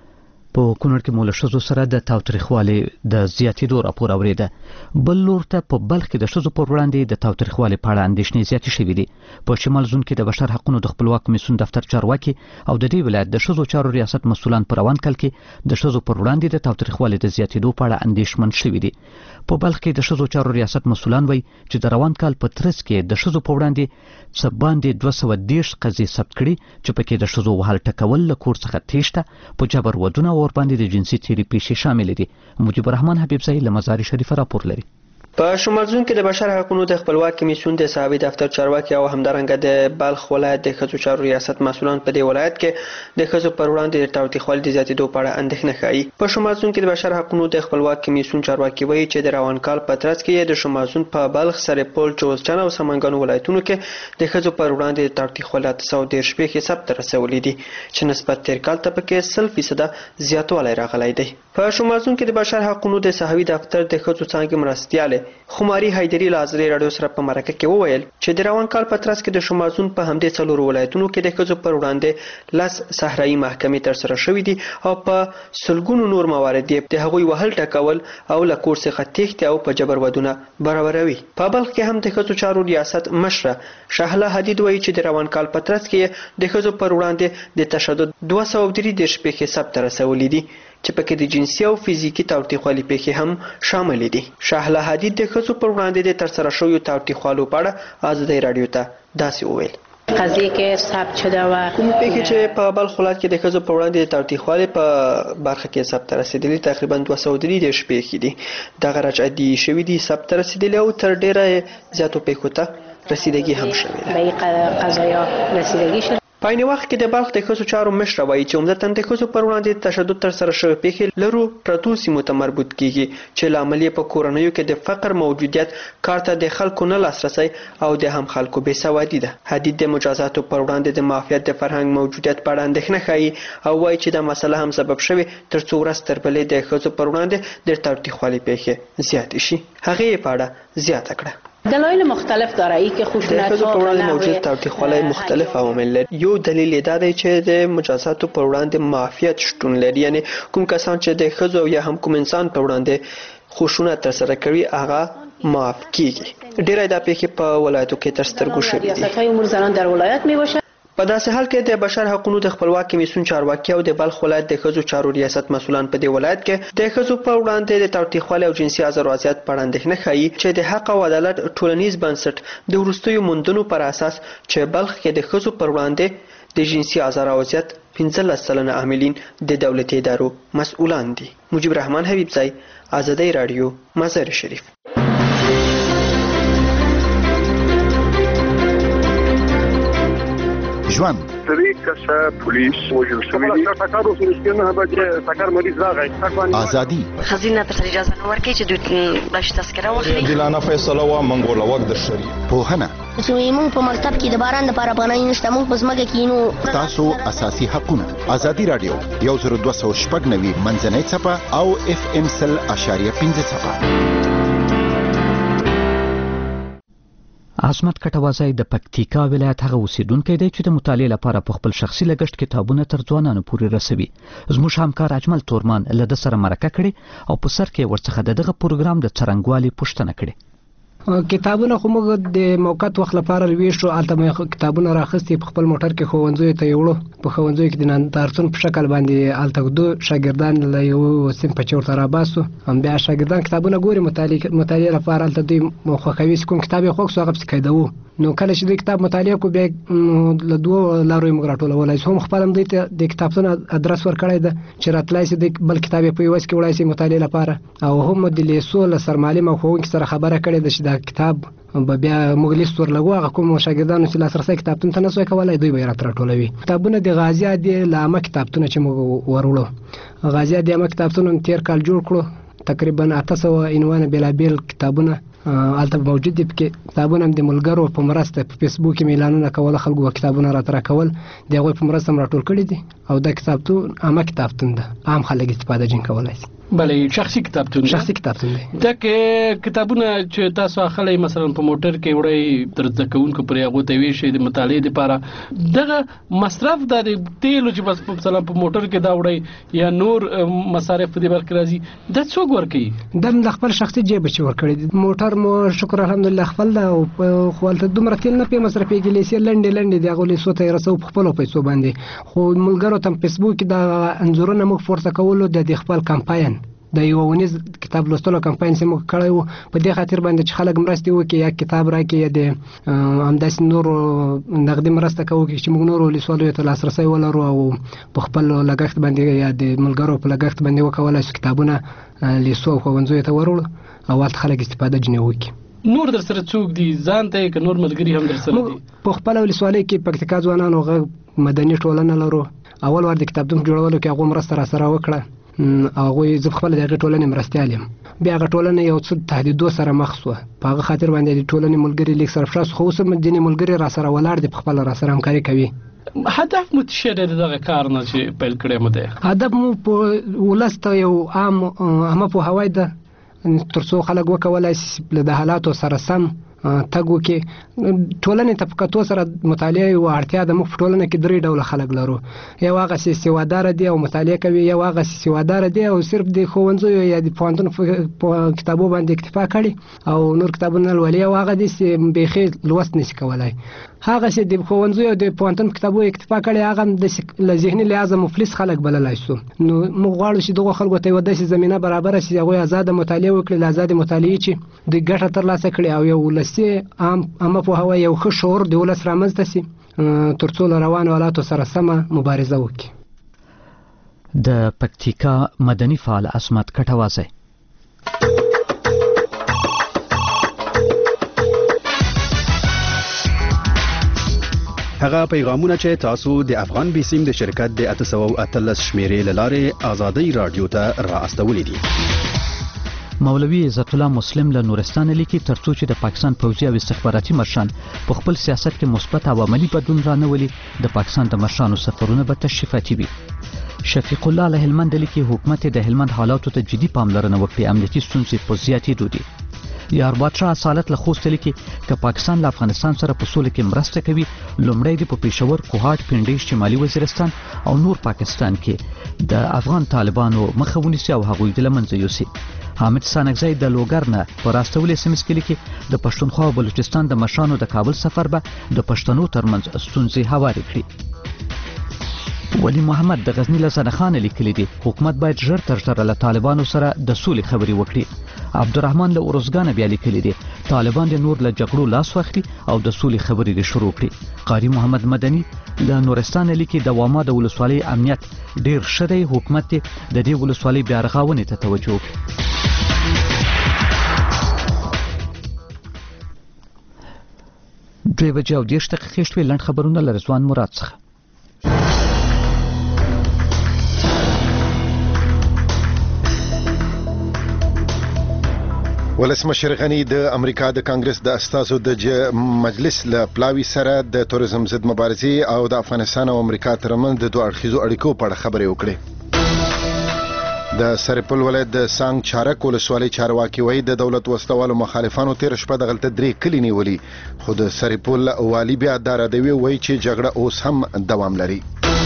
په کونړ کې مو له ښځو سره د تاوتریخوالي د زیاتېدو راپور اورېده. بل لور ته په بلخ کې د ښځو پر وړاندې د تاوتریخوالي په اړه اندېښنې زیاتې شوې دي. په شمال زون کې د بشر حقونو د خپلواک کمیسیون دفتر چارواکي او د دې ولایت د ښځو چارو ریاست مسؤلان په روان کال کې د ښځو پر وړاندې د تاوتریخوالي د زیاتېدو په اړه اندېښمن شوي دي. په بلخ کې د ښځو چارو ریاست مسؤلان وایي چې د روان کال په ترڅ کې د ښځو په وړاندې څه باندې 230 قضیې ثبت کړي چې پکې د ښځو وهل ټکول، له کور څخه تېښته، په جبر ودونه او ورباندې د جنسي تېري پیښې شامل دي. مجيب الرحمن حبیبزی له مزار شریف راپور لري. په شمال زون کې د بشر حقونو د خپلواک کمیسیون د صحابي دفتر چارواکي او همدارنګه د بلخ ولایت د ښځو چارو ریاست مسؤلان په دې ولایت کې د ښځو پر وړاندې د تاوتریخوالي د زیاتېدو په اړه اندېښنه ښیي. په شمال زون کې د بشر حقونو د خپلواک کمیسیون چارواکي وایي چې د روان کال په ترڅ کې د شمال زون په بلخ، سرپل، جوزجان او سمنګانو ولایتونو کې د ښځو پر وړاندې د تاوتریخوالي 813 پیښې ثبت رسولې دي چې نسبت تیر کال ته پکې 100% زیاتوالی راغلی دی. په شمال زون کې د بشر حقونو د صحابي دفتر د ښځو څانګې مرستیاله خماري حیدري له ازرې راډیو سره په مرکه کې وویل چې د روان کال په ترڅ کې د شمال زون په همدې څلورو ولایتونو کې د ښځو پر وړاندې 10 صحرایي محکمې ترسره شوې دي او په سلګونو نور موارد د هغوی وهل ټکول او له کور څخه تېښتې او په جبر ودونه برابروي. په بلخ کې هم د ښځو چارو ریاست مشره شهله حدید وایي چې د روان کال په ترڅ کې د ښځو پر وړاندې د تشدد 233 پیښې ثبت رسولې دي چې پکې د جنسي او فزیکي تاوتریخوالي پیښې هم شامل دي. شهله حدید د ښځو پر وړاندې د ترسره شویو تاوتریخوالو په اړه ازادۍ راډیو ته داسې وویل. قضیه کې ثبت شده و کوم پیښې چې په بلخ ولایت کې د ښځو په وړاندې د تاوتریخوالي په برخه کې ثبت رسیدلي تقریبا 233 پیښې دي. دغه رجعتي شوي دي، ثبت رسیدلي او تر ډیره زیاتو پیښو ته رسیدگی هم شوې ده. به قضایا رسیدگی شد. په عین وخت کې د بلخ د ښځو چارو مشره وایي چې عمدتاً د ښځو پر وړاندې تشدد ترسره شوی پیښې لرو پرتو سیمو ته مربوط کیږي چې لامل یې په کورنیو کې د فقر موجودیت، کار ته د خلکو نه لاسرسی او د هم خلکو بېسوادي ده. حدید د مجازاتو پر وړاندې د معافیت د فرهنګ موجودیت په اړه اندېښنه ښیي او وایي چې دا مسله هم سبب شوې تر څو ورځ تر بلې د ښځو پر وړاندې د تاوتریخوالي پیښې زیاتې شي. هغې یې په اړه زیاته کړه. دلایل مختلف داره ای که خشونت ها و موجود تاوتریخوالی مختلف عوامل لري. یو دلیل یې دا دی چې د مجازاتو پر وړاندې معافیت شتون لري، یعنی کوم کسان چې د ښځو یا هم کوم انسان پر وړاندې خشونت ترسره کوي هغه معاف کیږي. ډیری دا پیښې په ولایتو کې تر سترګو شوي دي. ریاست‌های امور زنان در ولایت میباشد. په داسې حال کې د بشر حقوقو د خپلواک کمیسیون چارواکي او د بلخ ولایت د ښځو چارو ریاست مسؤلان په دې ولایت کې د ښځو پر وړاندې د تاوتریخوالي او جنسي آزار او اذیت په اړه اندېښنه ښیي چې د حق او عدالت ټولنیز بنسټ د وروستیو موندنو پر اساس چې بلخ کې د ښځو پر وړاندې د جنسي آزار او اذیت 15 سلنه عاملین د دولتي ادارو مسؤلان دي. مجيب رحمان حبیبزی، آزادی رادیو، مزار شریف. ژوند سری کسه پولیس وجل شوی دی ټاکر اوس نه بچ ټاکر مریض راغی ازادي خزینه ته اجازه نه ورکړي چې دوی بش تذکره واخلي. دلانه فیصله وا منګول وخت در شری پوهنه چې موږ په مکتب کې د باران لپاره پناه نشته، موږ په ځمکه کې نو تاسو اساسي حقونه. ازادي رادیو 10290 منځنۍ صفه او FM 100.5 صفه. عصمت کټوازی د پکتیکا ولایت هغه اوسیدونکی دی چې د مطالعې لپاره په خپل شخصي لګښت کتابونه تر ځوانانو پورې رسوي. زموږ همکار اجمل تورمان له ده سره مرکه کړې او په سر کې ورڅخه دغه پروګرام د څرنګوالي پوښتنه کړې. کتابونه خو موږ د موقت وخت لپاره ویشو، هلته مې کتابونه راخستي په خپل موټر کې ښوونځیو ته یوړو. په ښوونځیو کې د نندارتون په شکل باندې هلته دو شاګردان له یو صنف په چورته راباسو. بیا شاګردان کتابونه ګوري مطالعې لپاره، هلته دوی خوښوي چې کوم کتاب یې خوښ سو هغه پسې قیدوو. نو کله چې دوی کتاب مطالعه کو بیا له دوو لارو یې موږ راټولولی سو. هم خپل هم دوی ته د کتابتون ادرس ورکړی ده چې راتلی سي دوی بل کتاب یې په یوه کې وړی سي مطالعې لپاره، او هم د لیسو له سرمعلم او ښوونکي سره خبره کړې ده چې دا کتاب به بیا موږ لیست ورلګو. هغه کوم شاګردانو چې لاسرسی کتابتون ته نه سوی کولی دوی به یې راته راټولوي. کتابونه د غازي عادي له کتابتونه چې موږ وروړو، غازي عادي عامه کتابتون تېر کال جوړ کړو. تقریبا 800 عنوانه بېلابېل کتابونه هلته موجود دي. پکې کتابونه هم د ملګرو په مرسته په فیسبوک کې اعلانونه کول، خلکو کتابونه راته راکول، د هغوی په مرسته هم راټول کړي دي. او دا کتابتون عامه کتابتون ده، عام خلک استفاده جن کولی شي. بلې شخصي کتابتون دی. دا کې کتابونه چې تاسو اخلئ مثلا په موټر کې وړئ تر زده کوونکو پرې هغو ته ویشئ د مطالعې دپاره، دغه مصرف دا د تیلو چې بس مثلا په موټر کې دا وړئ یا نور مصارف په دې برخه راځي، دا څوک ورکوي؟ دا د خپل شخصي جیب چې ورکړی دي. موټر مو شکر الحمدلله خپل ده، او خو هلته دومره تیل نه پې مصرفېږي. لیسې لنډې د هغو لیسو ته یې رسوو په خپلو پیسو باندې. خو ملګرو ته فیسبوک کې دا انځورونه موږ پورته کولو د خپل کمپاین د یو ونیز کتاب لوستلو کمپاین چې موږ کړی وو، په دې خاطر باندې چې خلک مرستې وکړي، یا کتاب راکړي یا د همداسې نورو نغدي مرسته کوو چې موږ نورو لیسوالو ته لاسرسی ولرو او په خپل لګښت باندې یا د ملګرو په لګښت باندې وکولی شو کتابونه لیسو او ښوونځیو ته وروړو او هلته خلک استفاده جنې وکړي. نور در سره څوک دي ځان ته که نور ملګري هم در سره دي؟ په خپله ولسوالۍ کې پکتیکا ځوانانو مدني ټولنه لرو. اول وار د کتابتون جوړولو کې هغو مرسته راسره وکړه، هغوی زه خپله د هغې ټولنې مرستیال یم. بیا هغه ټولنه یو څه تهدیدو سره مخ سوه، په هغه خاطر باندې د ټولنې ملګري لږ سرفراز شو. خو اوس هم ځینې ملګري راسره ولاړ دي، په خپله راسره همکاري کوي. هدف مو څه دی د دغه کار نه چې پیل کړی مو دی؟ هدف مو په ولس ته یو عامه پوهاوی ده، تر څو خلک وکولی شي د حالاتو سره سم تګ وکړي. ټولنې ته په کتو سره مطالعه یوه اړتیا ده. موږ په ټولنه کې 3 ډوله خلک لرو، یو هغسې سواداره دي او مطالعه کوي، یو هغسې سواداره دي او صرف د ښوونځیو یا د پوهنتون په کتابو باندې اکتفا کړي او نور کتابونه لولي، او هغه دي چې بیخي لوست نشي کولی. هغسې د ښوونځیو او د پوهنتون په کتابو اکتفا کړي، هغه هم له ذهني لحاظه مفلس خلک بللی شو. نو موږ غواړو چې دغو خلکو ته یوه داسې زمینه برابره شي چې هغوی ازاده مطالعه وکړي، له ازادې مطالعې چې دوی ګټه ترلاسه کړي او یو ولسي عامه پوهاوی، یو ښه شعور د ولس رامنځته سي، تر څو له روانو حالاتو سره سمه مبارزه وکړي. د پکتیکا مدني فعال عصمت کټوازی. هغه پیغامونه چې تاسو د افغان بیسیم د شرکت د 813 شمیرې له لارې آزادۍ رادیو ته را استولې دي. مولوی عزت الله مسلم له نورستان لیکي ترڅو چې د پاکستان پوځي او استخباراتي مرشان په خپل سیاست کې مثبت او عملی بدلون رانولي د پاکستان د مرشانو سفرونه به تشریفاتي وي. شفیق الله له هلمند لیکي حکومت د هلمند حالاتو ته جدي پاملرنه وکړي، امنیتي ستونزې په زیاتېدو دي. یار بادشاه اصالت له خوست لیکي که پاکستان له افغانستان سره په سوله کې مرسته کوي لومړی د پېښور، کوهاټ، پنډۍ، شمالي وزیرستان او نور پاکستان کې د افغان طالبانو مخه ونیسي او هغوی د له منځه یوسي. حامد سانکزی د لوګر نه په راستولې سیمه کې لیکي د پښتونخوا او بلوچستان د مشرانو د کابل سفر به د پښتنو ترمنځ ستونزې هوارې کړي. ولی محمد د غزنی له زنخان لیکلي دي حکومت باید ژر تر ژره له طالبانو سره د سولې خبرې وکړي. عبدالرحمن له اورزګانه بیا لیکلي دي طالبان د نور له جګړو لاس واخلي او د سولې خبرې شروع کړي. قاری محمد مدني له نورستان لیکي د واما د ولسوالۍ امنیت ډیر ښه دی، حکومت د دې ولسوالۍ بیا رغاونې ته توجه وکړي. 2:30 شوې لنډ خبرونه له رضوان مراد څخه. ولسمشر غنی د امریکا د کانګرس د استازو د مجلس له پلاوی سره د توریزم ضد مبارزې او د افغانستان او امریکا ترمنځ د دوه اړخیزو اړیکو په اړه خبرې وکړې. د سرپل ولایت د سانګ چارک ولسوالۍ چارواکي وایي د دولت وسلوالو مخالفانو تیر شپه دغلته 3 کلي نیولي، خو د سرپل والی بیا دا ردوي وایي چې جګړه اوس هم دوام لري.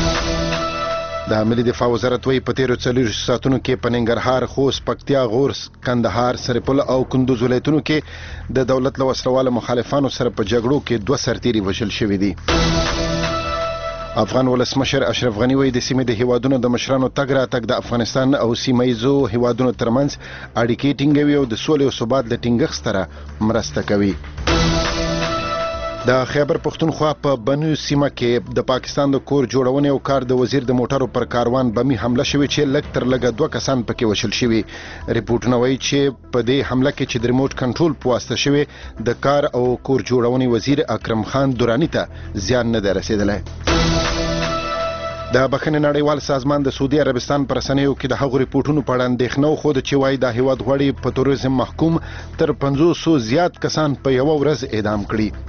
د ملي دفاع وزارت وایي په تیرو 40 ساعتونو کې په ننګرهار، خوست، پکتیا، غور، کندهار، سرپل او کندوز ولایتونو کې د دولت له وسلوالو مخالفانو سره په جګړو کې 2 سرتیري وژل شوي دي. افغان ولسمشر اشرف غنی وایي د سیمې د هیوادونو د مشرانو تګ راتګ د افغانستان او سیمایزو هیوادونو ترمنځ اړیکې ټینګوي او د سولې او ثبات د ټینګښت سره مرسته کوي. د خیبر پښتونخوا په بنو سیمه کې د پاکستان د کور جوړونې او کار د وزیر د موټرو پر کاروان بمي حمله شوې چې لږ تر لږه 2 کسان پکې وشل شوي. ریپورتونه وایي چې په دې حمله کې چې د ریموټ کنټرول په واسطه شوې د کار او کور جوړونې وزیر اکرم خان دورانی ته زیان نه دی رسیدلی. د بخښنې نړیوال سازمان د سعودي عربستان پر رسنیو کې د هغو ریپورتونو په اړه اندېښنه وښوده چې وایي دا هیواد غواړي په توریزم محکوم تر 500 زیات کسان په یوه ورځ اعدام کړي.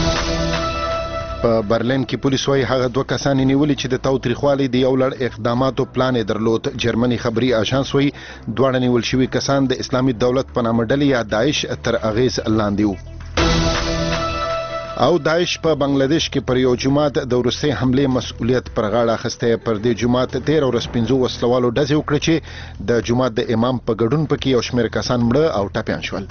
په برلین کې پولیس وایي هغه 2 کسان نیولي چې د تاوتریخوالي د یو لړ اقداماتو پلان یې درلود. جرمني خبري آژانس وایي دواړه نیول شوي کسان د اسلامي دولت په نامه ډلې یا داعش تر اغیز لاندې وو. او داعش په بنگلاديش کې پر یو جماعت د وروستۍ حملې مسؤلیت پر غاړه اخیستی. پر دې جماعت 13 ورځې 15 وسلوالو ډزې وکړې چې د جماعت د امام په ګډون پکې یو شمېر کسان مړه او ټپیان شول.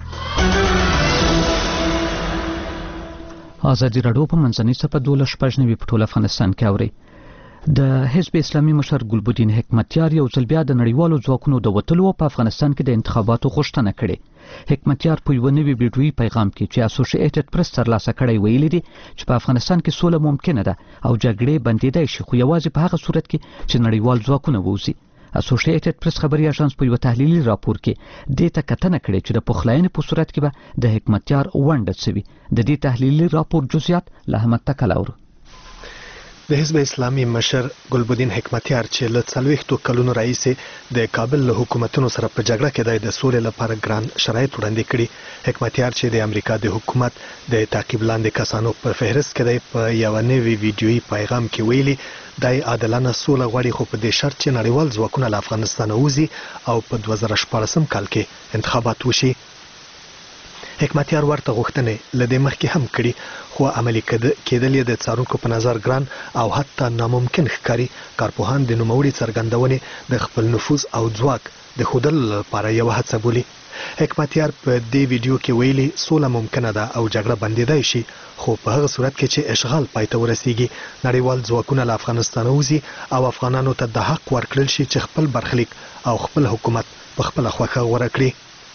آزادي راډیو په منځنۍ صفحه 12 په ټول افغانستان کې اوري. د حزب اسلامي مشر ګلبدین حکمتیار یو ځل بیا د نړیوالو ځواکونو د وتلو په افغانستان کې د انتخاباتو غوښتنه کړې. حکمتیار په یو نوي ویډیویي پیغام کې چې اسوسییټډ پریس ترلاسه کړی ویلي دي چې په افغانستان کې سوله ممکنه ده او جګړې بندیدای شي، خو یوازې په هغه صورت کې چې نړیوال ځواکونه ووځي. اسوسییټډ پریس خبري اژانس په یو تحلیلي راپور کې دې ته کتنه کړې چې د پخلاینې په صورت کې به د حکمتیار ونډه سوي. د دې تحلیلي راپور جزئیات له احمد تکلاور. د حزب اسلامي مشر ګلبدین حکمتیار چې له 40 کلونو راهیسې د کابل له حکومتونو سره په جګړه کې د سولې لپاره ګران شرایط وړاندې کړي. حکمتیار چې د امریکا د حکومت د تعقیب لاندې کسانو په فهرست کې په یو نوي ویډیویي پیغام کې ویلي دای عادلانه سوله غواړي، خو په دې شرط چې نړیوال ځواکونه له افغانستان ووځي او په 2014 کال کې انتخابات وشي. حکمتیار ورته غوښتنې له دې مخکې هم کړي، خو عملي کېدل یې د څارونکو په نظر ګران او حتی ناممکن ښکاري. کارپوهان د نوموړي څرګندونې د خپل نفوذ او ځواک د ښودلو لپاره یوه هڅه بولي. حکمتیار په دې ویډیو کې ویلي سوله ممکنه ده او جګړه بندیدای شي، خو په هغه صورت کې چې اشغال پای ته ورسیږي، نړیوال ځواکونه له افغانستان وځي او افغانانو ته د حق ورکړل شي چې خپل برخلیک او خپل حکومت په خپله خوښه غوره کړي.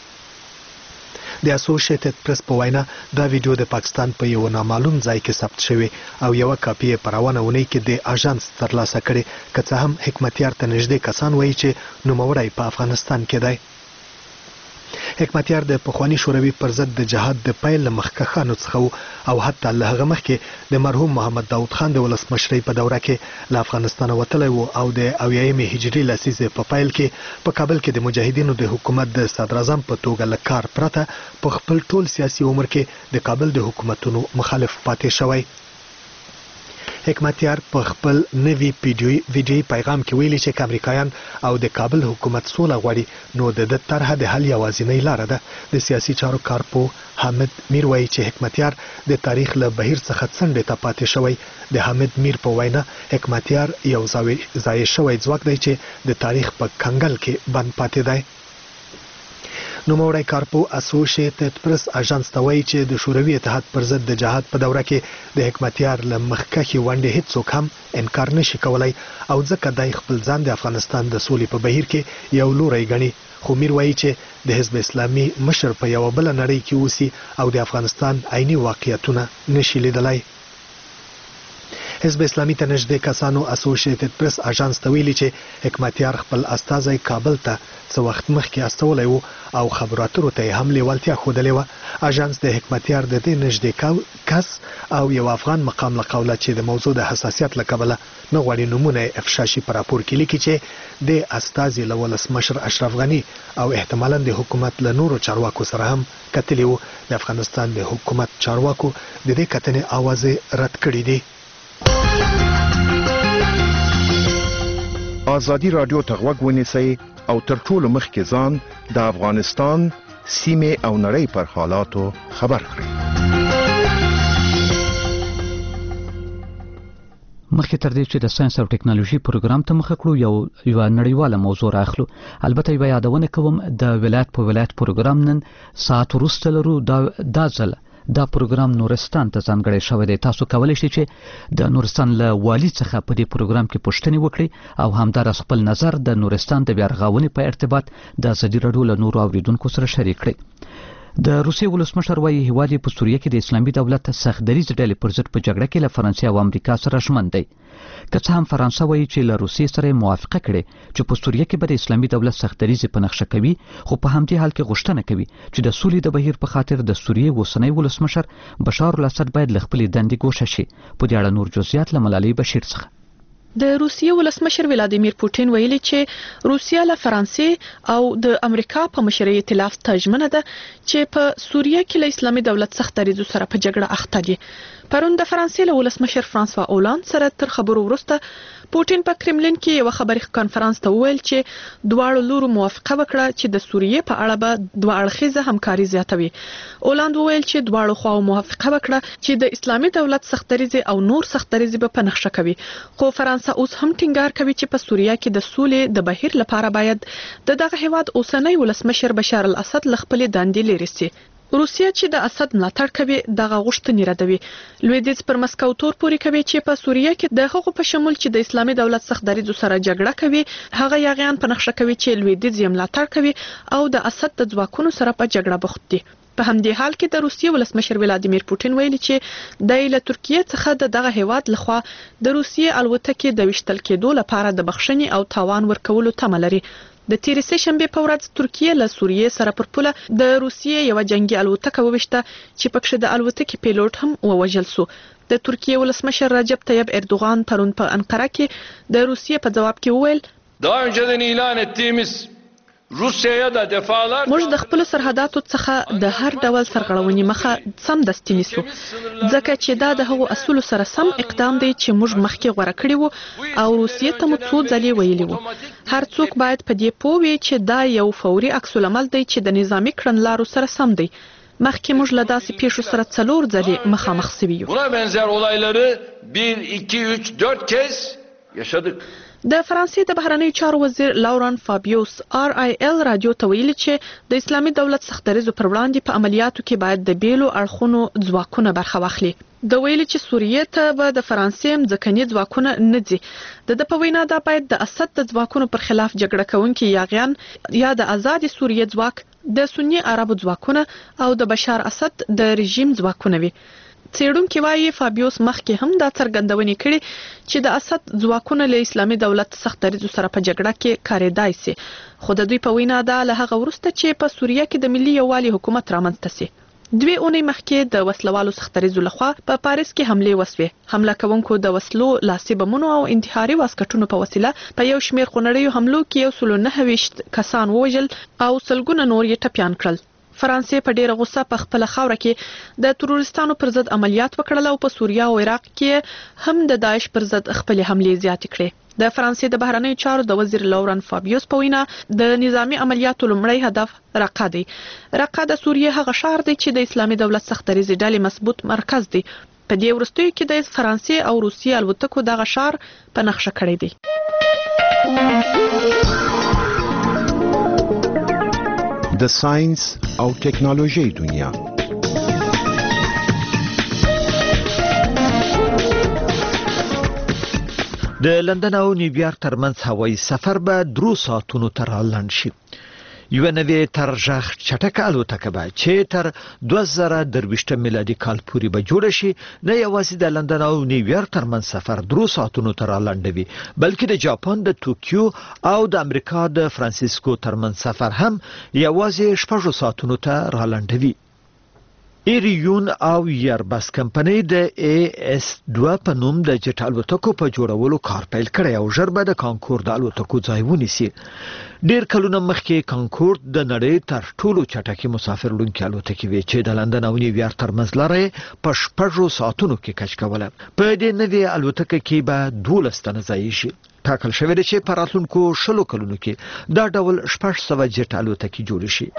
د اسوسییټډ پریس په وینا دا ویډیو د پاکستان په یو نامعلوم ځای کې ثبت شوی او یو کاپی په روانه ونی کې د اژانس ترلاسه کړي، که څه هم حکمتیار ته نږدې کسان وایي چې نوموړی په افغانستان کې دی. حکمتیار د پخوانی شوروي پر ضد د جهاد د پیل مخکښانو څخه او حتی له هغه مخکې د مرحوم محمد داود خان د ولسمشرۍ په دوره کې له افغانستان وتلی و او د اویایمې هجري لسیزې په پیل کې په کابل کې د مجاهدینو د حکومت د صدراعظم په توګه له کار پرته په خپل ټول سیاسي عمر کې د کابل د حکومتونو مخالف پاتې شوی. حکمتیار په خپل نوي ویډیوي پیغام کې ویلي چې امریکایان او د کابل حکومت سوله غواړي نو د طرحه د حل یوازینۍ لاره ده. د سیاسي چارو کارپوه حامد میر وایي چې حکمتیار د تاریخ له بهیر څخه څنډې ته پاتې شوی. د حامد میر په وینا حکمتیار یو ضایع شوی ځواک دی چې د تاریخ په کنګل کې بند پاتې دی. نوموړی کارپوه اسوسییټډ پریس اژانس ته وایي چې د شوروي اتحاد پر ضد د جهاد په دوره کې د حکمتیار له مخکښې ونډې هیڅوک هم انکار نشي کولی او ځکه دی خپل ځان د افغانستان د سولې په بهیر کې یو لوری ګڼي. خو میر وایي چې د حزب اسلامي مشر په یوه بله نړۍ کې اوسي او د افغانستان عیني واقعیتونه نشي لیدلی. حزب اسلامي ته نږدې کسانو اسوسییټډ پریس اژانس ته ویلي چې حکمتیار خپل استازی کابل ته څه وخت مخکې استولی و او خبرو اترو ته یې هم لیوالتیا ښودلې وه. اژانس د حکمتیار د دې نږدې کس او یو افغان مقام له قوله چې د موضوع د حساسیت له کبله نه غواړي نومونه یې افشا شي په راپور کې لیکي چې د استازي له ولسمشر اشرف غني او احتمالا د حکومت له نورو چارواکو سره هم کتلي وو. د افغانستان د حکومت چارواکو د دې کتنې اوازې رد کړي دي. ازادي رادیو ته غوږ ونیسئ او تر ټولو مخکې ځان د افغانستان سیمې او نړۍ پر حالاتو خبر کړئ. مخکې تر دې چې د ساينس او ټکنالوژي پروګرام ته مخه کړو یو نړیواله موضوع راخلو. البته یو یادونه کوم د ولایت په ولایت پروګرام نن ساعت وروسته لرو. دا ځل دا پروګرام نورستان ته ځانګړی شوی دی. تاسو کولی شئ چې د نورستان له والي څخه په دې پروګرام کې پوښتنې وکړئ او همداراز خپل نظر د نورستان د بیارغونې په ارتباط د ازادي راډیو له نورو اوریدونکو سره شریک کړئ. د روسیې ولسمشر وایي هیواد په سوریه کې د اسلامي دولت سختدریز ډلې پر ضد په جګړه کې له فرانسې او امریکا سره ژمن دی. که څه هم فرانسه وایي چې له روسیې سره موافقه کړې چې په سوریه کې به د اسلامي دولت سختدریزې په نقشه کوي، خو په همدې حال کې غوښتنه کوي چې د سولې د بهیر په خاطر د سوریې اوسنی ولسمشر بشار الاسد باید له خپلې دندې ګوښه شي. په دې اړه نور جزئیات له ملالۍ بشیر څخه. د روسیې ولسمشر ولادیمیر پوټین ویلي چې روسیا له فرانسې او د امریکا په مشرۍ ائتلاف ته ژمنه ده چې په سوریه کې له اسلامي دولت سختدریزو سره په جګړه اخته دي. پرون د فرانسې له ولسمشر فرانسوا اولاند سره تر خبرو وروسته پوټین په کرملین کې یو خبري کانفرنس ته وویل چې دواړو لورو موافقه وکړه چې د سوریې په اړه به دوه اړخیزه همکاري زیاتوي. اولاند وویل چې دواړو خواو موافقه وکړه چې د اسلامي دولت سختدریزې او نور سختدریزې به په نقشه کوي. خو فرانسه اوس هم ټینګار کوي چې په سوریه کې د سولې د بهیر لپاره باید د دغه هیواد اوسنی ولسمشر بشار الاسد له خپلې دندې لرې سي. روسیا چې د اسد ملاتړ کوي دغه غوښتنې ردوي. لویدیځ پر مسکو تور پوري کوي چې په سوریه کې د هغو په شمول چې د اسلامي دولت سختدریزو سره جګړه کوي هغه یاغیان په نقشه کوي چې لویدیځ یې ملاتړ کوي او د اسد د ځواکونو سره په جګړه بوخت دي. په همدې حال کې د روسیې ولسمشر ولادیمیر پوټین ویلي چې د ترکیې څخه دغه هیواد لخوا د روسیې الوتکې د وشتل کېدو لپاره د بخښنې او تاوان ورکولو تمه لري. د تیرې سه شنبې په ورځ ترکیه له سوریې سره پر پوله د روسیې یو جنگي الوتکه وویشته چې پکې د الوتکې پیلوټ هم ووژل شو. د ترکیې ولسمشر رجب طیب اردوغان پرون په انقره کې د روسیې په جواب کې وویل daha önceden ilan ettiğimiz روسیه د دفاعات موږ د خپل سرحداتو څخه د هر ډول سرغړونې مخه سم دستي نیسو ځکه چې دا د هغو اصول سره سم اقدام دی چې موږ مخکې غوړه کړی وو او روسیه ته مو څو ځلې ویلي وو. هر څوک باید په دې پوه وي چې دا یو فوري عکس العمل دی چې د نظامی کړنلارو سره سم دی. مخکې موږ له داسې پیښو سره 4 ځلې مخامخ سوي یو. buna benzer olayları 1 2 3 4 kez yaşadık. د فرانسې د بهرنیو چارو وزیر لوران فابیوس RIL رادیو ته ویلي چې د اسلامي دولت سختدریزو پر وړاندې په عملیاتو کې باید د بیلو اړخونو ځواکونه برخه واخلي. د ویلي چې سوریې ته به د فرانسې ځمکني ځواکونه نه ځي. د په وینا دا باید د اسد د ځواکونو پر خلاف جګړه کوونکي یاغیان یا د آزاد سوریې ځواک د سنی عربو ځواکونه او د بشار اسد د رژیم ځواکونه وي. څېړونکي وایي فابیوس مخکې هم دا څرګندونې کړې چې د اسد ځواکونه له اسلامي دولت سخت دریځو سره په جګړه کې کارېدای شي، خو د دوی په وینا دا له هغه وروسته چې په سوریه کې د ملي یووالي حکومت رامنځته شي. 2 اونۍ مخکې د وسلوالو سخت دریځو لخوا په پاریس کې حمله وسوې. حمله کوونکو د وسلو لاسي بمونو او انتحاري واسکټونو په وسیله په یو شمېر خونړیو حملو کې 129 کسان ووژل او سلګونه نور یې ټپیان کړل. فرانسې په ډیره غوسه په خپل خاوره کې د تروریستانو پر ضد عملیات وکړل او په سوریه او عراق کې هم د داعش پر ضد خپل حملې زیاتې کړې. د فرانسې د بهرنیو چارو د وزیر لوران فابیوس په وینا د نظامی عملیاتو لومړی هدف رقه دی. رقه د سوریه هغه ښار دی چې د اسلامي دولت سخت دریځي ډلې مضبوط مرکز دی. په دې وروستیو کې د فرانسې او روسیې الوتکو دغه ښار په نقشه کړی دی. د ساينس او ټکنالوژي دنیا. د لندن او نیویارک ترمنځ هوایي سفر به 3 ساعتونو تر لاند شي. یو نوې ترجاح چټک الوتکه به چې تر 2023 میلادي کال پورې به جوړ شي، نه یوازې د لندن او نیویارک ترمنځ سفر 3 ساعتونو تر لاندوي، بلکې د جاپان د ټوکیو او د امریکا د فرانسیسکو ترمنځ سفر هم یوازې 6 ساعتونو تر لاندوي. ایریون او ایربس کمپنۍ د AS2 په نوم د جټ الوتکو په جوړولو کار پیل کړی او ژر به د کانکور د الوتکو ځای ونیسي. ډیر کلونه مخکې کانکور د نړۍ تر ټولو چټکې مسافر وړونکې الوتکې وې چې د لندن او نیویارک ترمنځ لاره په 6 ساعتونو کې کچ کوله. په دې نوې الوتکه کې به 12 تنه ځای شي. ټاکل شوی دی چې په راتلونکو 20 کلونو کې دا ډول 600 جټ الوتکې جوړ شي.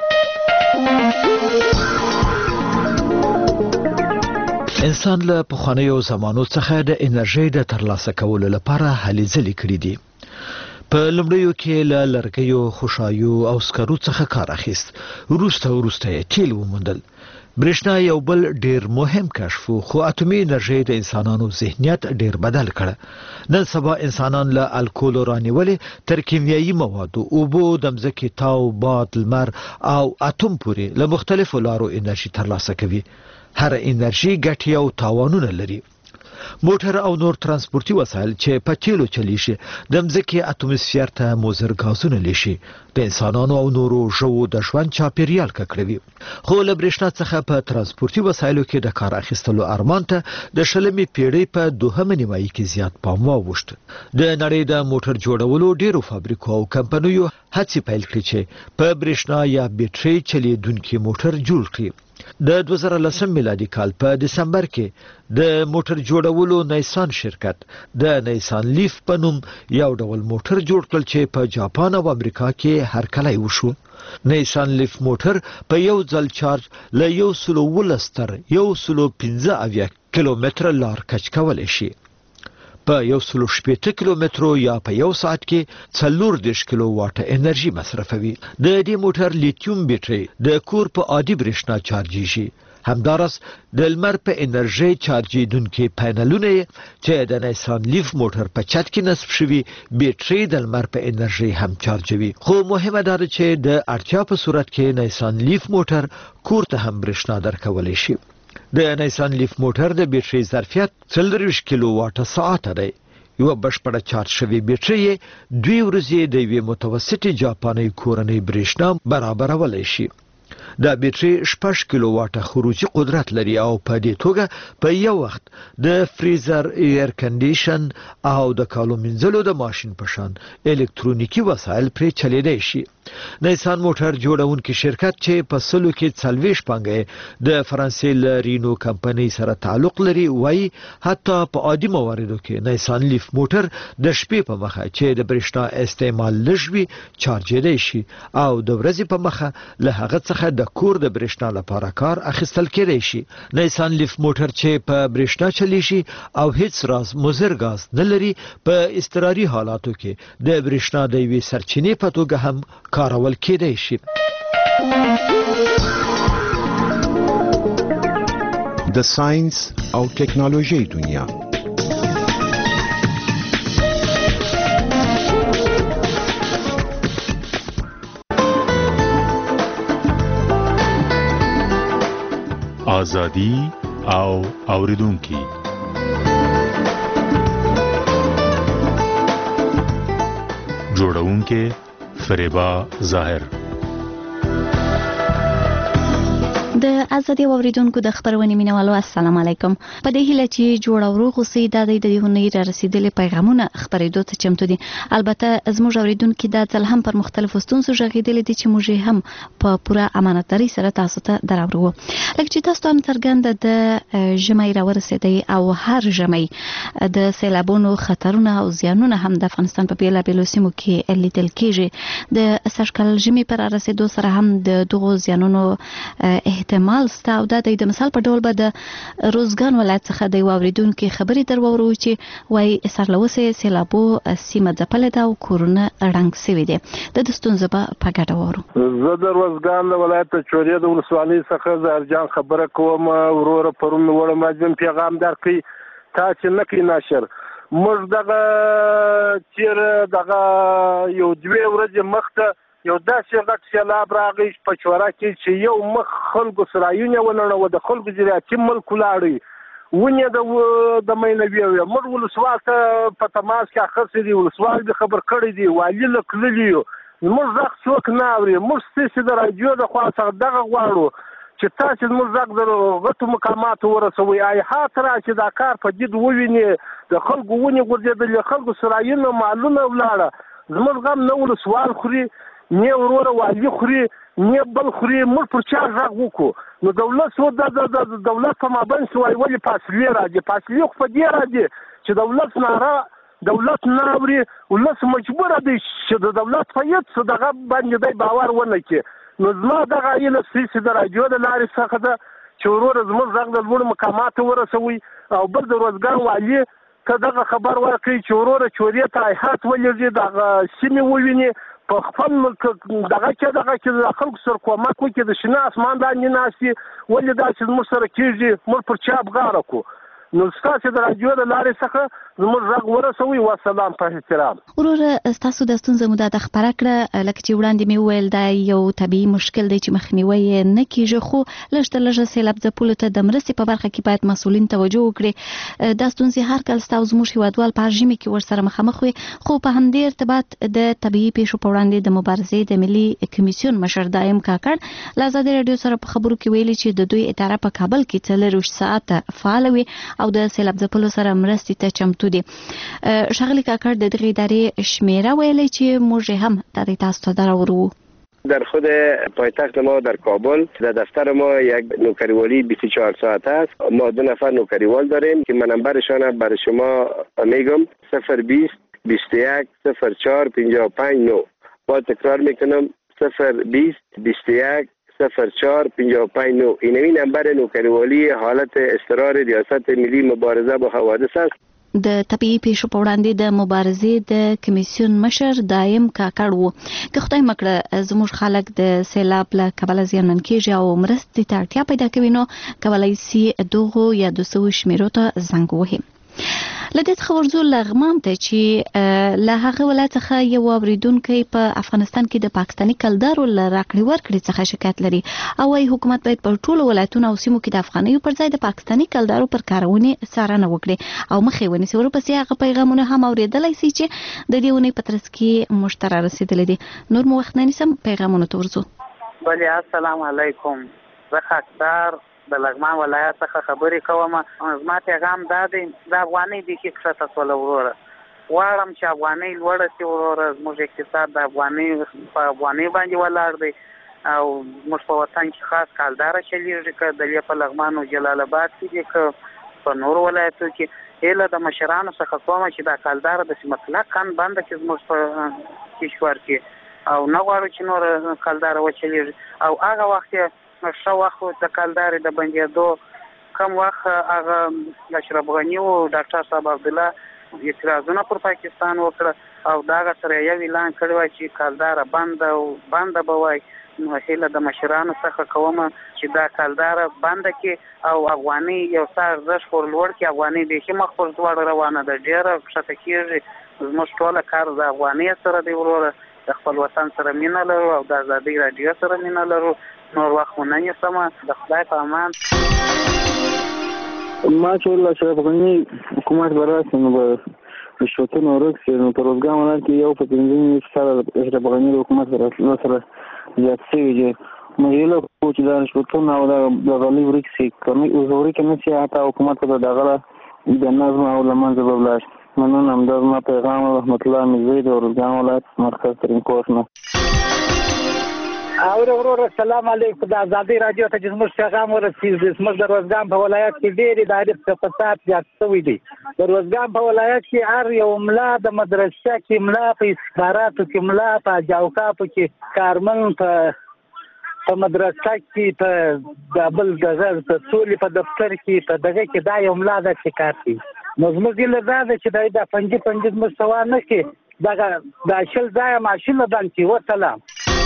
انسان له پخوانیو زمانو څخه د انرژي د ترلاسه کولو لپاره هلې ځلې کړې دي. په لومړیو کې له لرګیو، خوشایو او سکرو څخه کار اخیست. وروسته تیل وموندل. برېښنا یو بل ډیر مهم کشف خو اتومي انرژي د انسانانو ذهنیت ډیر بدل کړ. نن سبا انسانان له الکول رانیولې تر کیمیاوي موادو، اوبو، د مځکې تاو، باد، لمر او اتوم پورې له مختلفو لارو انرژي ترلاسه کوي. هر انرژي ګټې او تاوانونه لري. موټر او نور ترانسپورتي وسایل چې په تیلو چلیږي د مځکې اتموسفیر ته مضر غازونه لیشي، د انسانانو او نورو ژوو د ژوند چاپیریال ککړوي. خو له برېښنا څخه په ترانسپورتي وسایلو کې د کار اخیستلو ارمان ته د 20مې پیړۍ په 2مه نیمایي کې زیات پام واوښت. د نړۍ د موټر جوړولو ډیرو فابریکو او کمپنیو هڅې پیل کړې چې په برېښنا یا بیټرۍ چلیدونکي موټر جوړ کړي. د 2010 میلادي کال په دسمبر کې د موټر جوړولو نیسان شرکت د نیسان لیف په نوم یو ډول موټر جوړ کړ چې په جاپان او امریکا کې هرکلی وشو. نیسان لیف موټر په یو ځل چارج له 110 تر 115 کیلومتر لار کچ کولی شي. په 160 کیلومترو یا په یو ساعت کې 40 کیلو واټ انرژي مصرفوي. د دې موټر لیتیوم بیټرۍ د کور په عادي برېښنا چارجېږي. همدارس د لمر په انرژي چارجېدونکي پینلونه چې د نیسان لیف موټر په چت کې نصب شوي بیټرۍ د لمر په انرژي هم چارجوي. خو مهمه دا ده چې د اړتیا په صورت کې نیسان لیف موټر کور ته هم برېښنا درکولی شي. د نیسان لیف موټر د بیټرۍ ظرفیت 40 کیلو واټ ساعت دی. یو بشپړه چارج شوی بیټرۍ 2 ورځې د یوې متوسطې جاپاني کورنۍ برېښنا برابرولای شي. دا بیټرۍ 6 کیلو واټ خروجي قدرت لري او په دې توګه په یو وخت د فریزر، ایر کنډیشن او د کالو منځلو د ماشين په شان الکترونیکی وسایل پرې چلیدای شي. نیسان موټر جوړونکي شرکت چې په سلو کې 40 پنګه د فرانسې لرینو کمپنۍ سره تعلق لري وایي حتی په عادي مواردو کې نیسان لیف موټر د شپې په مخه چې د برېښنا استعمال لږوي چارجېدای شي او د ورځې په مخه له هغه څخه د کور د برېښنا لپاره کار اخیستل کېدای شي. نیسان لیف موټر چې په برېښنا چلیږي او هیڅ راز مضر غاز نه لري، په اضطراري حالاتو کې د برېښنا د یوې سرچینې په توګه هم کارول کېدای شي. د ساينس او ټکنالوژي دنیا. آزادی او اوریدونکي. جوړونکي فریبا ظاهر. د ازادي اوریدونکو د خبرونې مینوالو السلام علیکم. په دې هیله چې جوړ او روغ اوسئ د دې هنري را رسیدلې پیغامونه خبرېدو ته چمتو دي. البته زموږ اوریدونکو د ځل هم پر مختلفو ستونزو ژغېدلې دي چې موږ هم په پوره امانتداري سره تاسو ته دراوړو. لکه چې تاسو ته څرګنده د ژمي را ورسېدی او هر ژمي د سیلابونو خطرونه او زیانونه هم د افغانستان په بیلابیلو سیمو کې لیدل کېږي. د سږکال ژمي پر رسېدو سره هم د دغو زیانونو احتمال ستا او د مثال په ډول به د روزګان ولایت څخه د اوریدونکو خبرې درورو چې وای سرلوسه سیلابو سیمه ځپلې ده او کورونه رنګ سوي دي. د ستونزې په ګډه وورو. زه د روزګان ولایت چورې د ولسوالۍ څخه زهرجان خبره کوم. ورور پرون وړم راځم پیغام درکې تا چې نکې ناشر موږ دغه چیر دغه یو دوه ورځې مخته یو داسې غټ سیلاب راغی په چوره کې چې یو مخ خلکو سرایونه ولړو د خلکو زراعتي ملک ولاړی ونې د مینوي موږ ولسوال ته په تماس کې اخر دي ولسوال به خبر کړی دی والی لکللی موږ ځخ څوک نه اوري. موږ ستاسو د رادیو د خوا څخه دغه غواړو چې تاسو موږ ځخ د غټو مقاماتو ورسوي. آی هاتره چې دا کار په جد وویني د خلکو ونې ګرځېدل خلکو سرایونه مالونه ولاړه. زموږ غم نه ولسوال خوري نه وروره والی خوري نه بل خوري. موږ پر چا غږ وکړو نو دولت سو د دولت په مابین سوای ولې فاصله راځي. فاصله خو په دې راځي چې دولت ناره دولت نه اوري ولس مجبور دی چې د دولت په یت څه دغه باندې د باور ونه کړي. نو زما دغه ایله سیسي د راجو د لارې څخه ده چې وروره زموږ غږ د لوړ مقامات ورسوي او بل د روزګان والی ته دغه خبر ورکړي چې وروره چورې ته هات ولېږي دغه سیمې وویني په خپل دغه کې د خلکو سره کومک وکړي د شنه اسمان باندې ناشتي ولې دا چې موږ سره کېږي موږ پر چا بغاره کو. نو ستاسو د راجو د لارې څخه زموږ غږ ورسوي. والسلام په احترام. وروره ستاسو د ستونزې مو د خبره کړه لکه چې وړاندې مې وویل دا یو طبيعي مشکل دی چې مخنیوي نه کیږي خو لږ سیلاب ځپلو ته د مرستې په برخه کې باید مسؤلین توجه وکړي. دا ستونزې هر کله ستاسو زموږ هیوادوال په ژمي کې ورسره مخامخ وي خو په همدې ارتباط د طبيعي پیښو په وړاندې د مبارزې د ملي کمیسیون مشر دایم کاکړ له ازادي رادیو سره په خبرو کې ویلي چې د دوی اداره په کابل کې 24 ساعت فعال وي او د سیلاب ځپلو سره مرستې ته چمتو دي. ښاغلي کاکړ د دغې ادارې شمیره ویلي چې موږ هم د تاسو ته دراورو. در خود پایتخت ما در کابل در دفتر ما یک نوکریوالی 24 ساعت است. ما 2 نفر نوکریوال داریم که من نمبرشان برای شما میگم 020 21 04 55 9. با تکرار میکنم 020 21 04 55 9. اینوی نمبر نوکریوالی حالت اضطرار ریاست ملی مبارزه با حوادث است. د طبيعي پیښو په وړاندې د مبارزې د کمیسیون مشر دایم کاکړ وو. که خدای مکړه زموږ خلک د سیلاب له کبله زیانمن کیږي او مرستې ته اړتیا پیدا کوي نو کولای شي دغه یا د سوي شمیرو ته زنګ ووهي. لدې څخه ورځو لغمان ته چې له هغه ولایت څخه یو اوریدونکو په افغانستان کې د پاکستاني کلدارو لراکړې ورکړې څخه شکایت لري او وايي حکومت باید په ټولو ولایتونو او سیمو کې د افغانیو پر ځای د پاکستاني کلدارو پر کارونې څارنه وکړي او مخې ونیسي. ورپسې هغه پیغامونه هم اوریدلای شي چې د دې ونې په ترڅ کې مشترک رسیدلې دي. نور مو وخت نه نیسم پیغامونه ته ورځو. بله السلام علیکم. زه خاکسار د لغمان ولایت څخه خبرې کوم. زما پیغام دا دی د افغانۍ د کښته سول وروره غواړم چې افغانۍ لوړه شي وروره. زموږ اقتصاد د افغانۍ باندې ولاړ دی او زموږ په وطن کې خاص کالداره چلیږي که د په لغمان او جلال آباد کې دي که په نورو ولایتو کې. هیله د مشرانو څخه کوم چې دا کالداره داسې مطلقاً بنده کړي زموږ په کشور کې او نه غواړو چې نور کالداره وچلیږي او هغه وخت ښه وخت د کالدارې د بندېدو کم وخت هغه اشرف غني او ډاکټر صاحب عبدالله اعتراضونه پر پاکستان وکړه او دغه سره یو اعلان کړی وای چې کالداره بنده به وای. نو هیله د مشرانو څخه کوم چې دا کالداره بنده کې او افغانۍ یو څه ارزښت ور لوړ کې. افغانۍ بیخي مخ پر ځوړ روانه ده ډېره ښکته کېږي. زموږ ټوله کار د افغانۍ سره دی وروره. د خپل وطن سره مینه لرو او د ازادۍ رادیو سره مینه لرو. نور وخت مو نه نیسم. د خدای په امان. ما چې ول اشرف غني حکومت براسي نو رشوتونه ورکسي نو پر روزګان ولایت کې یو په 15% اشرف غني حکومت سره زیات شوی دی مېله کو چې دا رشوتونه او د غلي ورکسي کومي وزوري کې چې حتی حکومت په دغه د نظم او لمنځه ببلاش مننه همدا ما پیغام رحمت الله مزید او روزګان ولایت مرکز ترین کوښنه ورور السلام علیکم د ازادي رادیو ته چې موږ پیغام ورسېږي زموږ د روزګان په ولایت کې ډېری دایره فساد زیات شوی دی د روزګان په ولایت کې هر یو ملا د مدرسې کې ملا په استخباراتو کې ملا په جاوکاپو کې کارمن په مدرسه کې په دبل دغه په ټولي په دفتر کې په دغه کې دا یو ملا د شکایت دی نو زموږ له دا چې دا پنځه مستوا نه کې دا د شل ځای ماشين باندې وسلام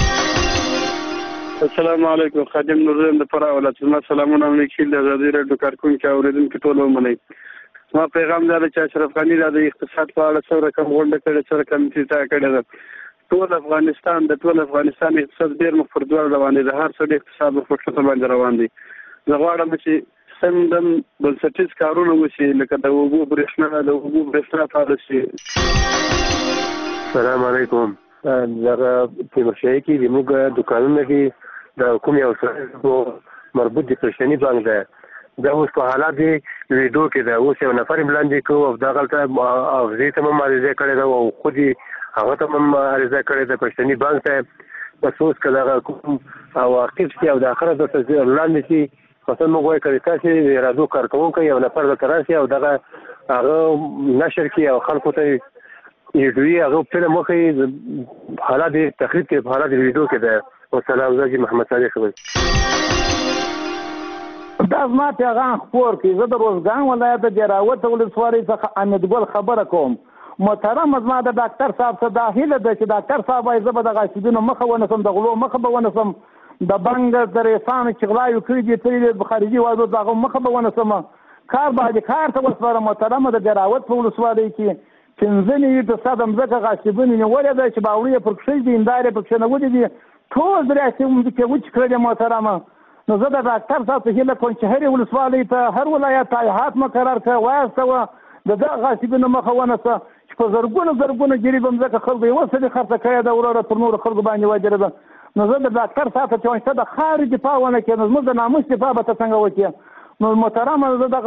السلام علیکم خادم نورزم د پرا ولایت ما سلامونه علیکم د ازادي رادیو کارکونکو اوریدونکو ټول ومنئ ما پیغام دا چې اشرف غني د اقتصاد په اړه څو رقم غونډه کړې څو رقم چې کړې ده ټول افغانستان اقتصاد ډیر مخ پر دوه روان دي د هر څه د اقتصاد په خطر باندې روان دي زه غواړم چې سمدم بنسټیز کارونه وشي لکه د اوبو برېښنا پالیسي السلام علیکم زه په مشای کې د موږ دکانونه کې د کوم یو سره مربوط د پښتني بانک ده دا اوس په حالات دی ویډیو کې دا اوس یو نفر بلاندې کو او دا غلطه او زه ته ممارزه کړې ده او خو دې هغه ته ممارزه کړې ده پښتني بانک ته پسوس کړه کوم او اخیف چې او د اخره د تزیر لاندې چې مثلا موږ وایو کړي تاسو رادیو کارکونکو یو نفر د تراسي او دغه هغه نشر کې او خلکو ته یوه هغه په مخې حالات تخریب کې حالات ویډیو کې ده والسلام زاجي محمد صادق وي دا ما پیغام خبر کې زه د روزګان ولایت د جراوت ولسوالۍ څخه امید ګل خبره کوم محترم ما د ډاکټر صاحب څخه داخله ده چې ډاکټر صاحب یې زبر د غاشدینو مخه ونسم د غلو مخه به ونسم د بنګ درېسان چې غلاوي کړی دي تل بخارجي وادو دغه مخه به ونسم کار باندې کار ته وسوره محترم د جراوت ولسوالۍ کې پنځنی د صدم زکه غاشبونی ولې د چې باوري پر کښې دي اندارې پر کښې نه ودی دي ټول درې چې وچ کړل محترمه نو زه د ډاکټر صاحب څخه هیله کوم چې هر ولسوالۍ ته هر ولایت ته مقرر کړه وایسته د غاشبونو مخه ونسه چې په زرګونو ګریبم زکه خلک یې وسلې خرڅه کړي د وروره تر نور خلکو باندې وجره نو زه د ډاکټر صاحب ته چې د خارج دفاع ونه کړم زموږ د ناموس دفاع به څنګه وکړي نو محترمه زه د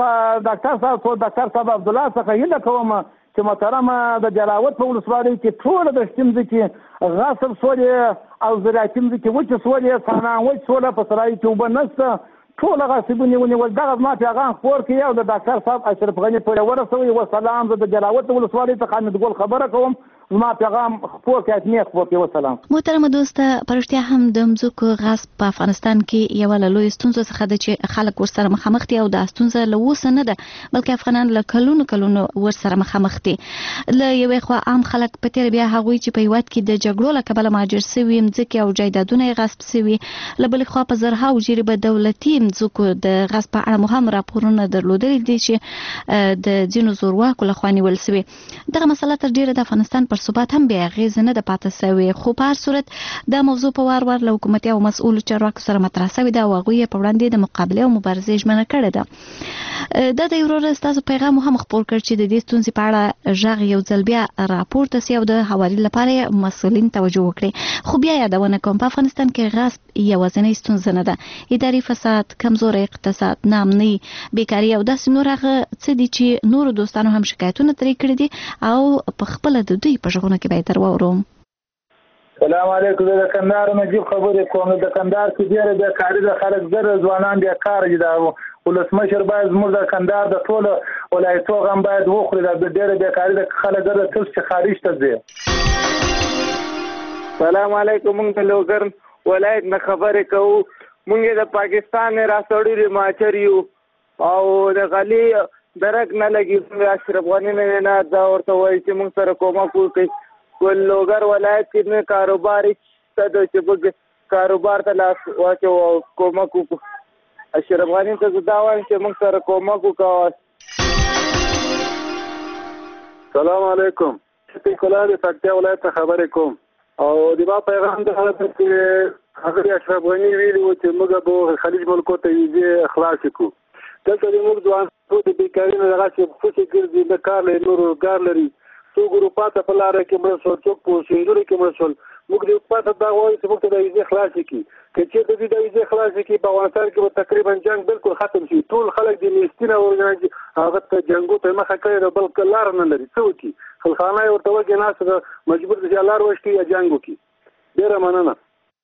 ډاکټر صاحب عبد الله څخه هیله کوم چې محترمه د جلاوت په ولسوالۍ کې ټول د شتمځ کې غاصب سولې او زراعتي ځکه وچ سولې سامان وچ سولې په سرای کې وبنسته ټول غاصبونه ونیول دغه ما پیغام خور کې یو د ډاکټر صاحب اشرف غني په ورسوي والسلام د جلاوت ولسوالۍ څخه امید ګل خبره کوم ما پیغام خپور کې اتنی خپور کې وسلام محترم دوست پرشتیا هم د مځکو غصب په افغانستان کې یو له لوی ستونزو څخه د چې خلک ورسره مخامخ دي او د ستونزه له وسه نه ده بلکې افغانان له کلونو ورسره مخامخ دي له یوې خوا عام خلک په تیر بیا هغوی چې په هیواد کې د جګړو له کبله مهاجر شوي مځکې او جایدادونه غصب شوي له بلې خوا په زرهاو جریبه دولتي مځکو د غصب په اړه مهم راپورونه درلودلي دي چې د ځینو زورواکو لخوا نیول شوي دغه مسله تر ډیره د افغانستان پر ثبات هم بیا اغیز نه د پاتې شوی خو په هر صورت دا موضوع په وار له حکومتي او مسؤل چارواکو سره مطرح شوی دا هغوی په وړاندې د مقابله او مبارزې ژمنه کړې ده دا د یو ستاسو پیغام هم خپور کړ چې د دې ستونزې په اړه غږ یو ځل بیا راپورته سي او د حوالې لپاره مسؤلین توجه وکړي خو بیا یادونه کوم په افغانستان کې غصب یوازینۍ ستونزه نه ده اداري فساد کمزوري اقتصاد ناامني بیکاري او داسې نور هغه څه دي چې نورو دوستانو هم شکایتونه ترې کړي دي او په خپل د دوی په ژغورنه کې به تر وورم سلام علیکم د کندهار نجیب خبرې کوم د کندهار کې ډېر د کاري د خلک زر ځوانان دي کار دي دا ولسمشر باید زموږ د کندهار د ټول ولایتو غم باید وخوري دا ډېر د کاري د خلک زر تل چې خارج ته ځي سلام علیکم موږ د لوګر ولایت نه خبرې کوو موږ د پاکستان نه راځوړي ماچر یو او د غلي درک نه لګي اشرف غني نه دا ورته وایي چې موږ سره کومه کوي ول لوګر ولایت کې نه کاروبار څه د چې کاروبار ته لاس واچو کومه کو اشرف غني ته دا وایي چې موږ سره کومه کو سلام علیکم چې کولای فکتیا ولایت خبرې کوم او د ما پیغام د حالت کې هغه اشرف غني ویلي و چې موږ به خلیج ملکو ته یې اخلاص کو دلته موږ ځوان ټول د بیکاري نه دغه چې پوسې ګرځي د کار لري نور روزګار لري څوک اروپا ته په لاره کې مړ شول څوک په سیندونو کې مړ شول موږ د اروپا ته دا وایو چې موږ ته د ویزې خلاصې کړي که چېرته دوی د ویزې خلاصې کړي په افغانستان کې به تقریبا جنګ بالکل ختم شي ټول خلک د نیستي نه هغه ته جنګو ته مخه کړې ده بل لاره نه لري څه وکړي خلخانه یې ورته وکړي ناسته مجبور دي چې لار وشکي یا جنګ وکړي ډېره مننه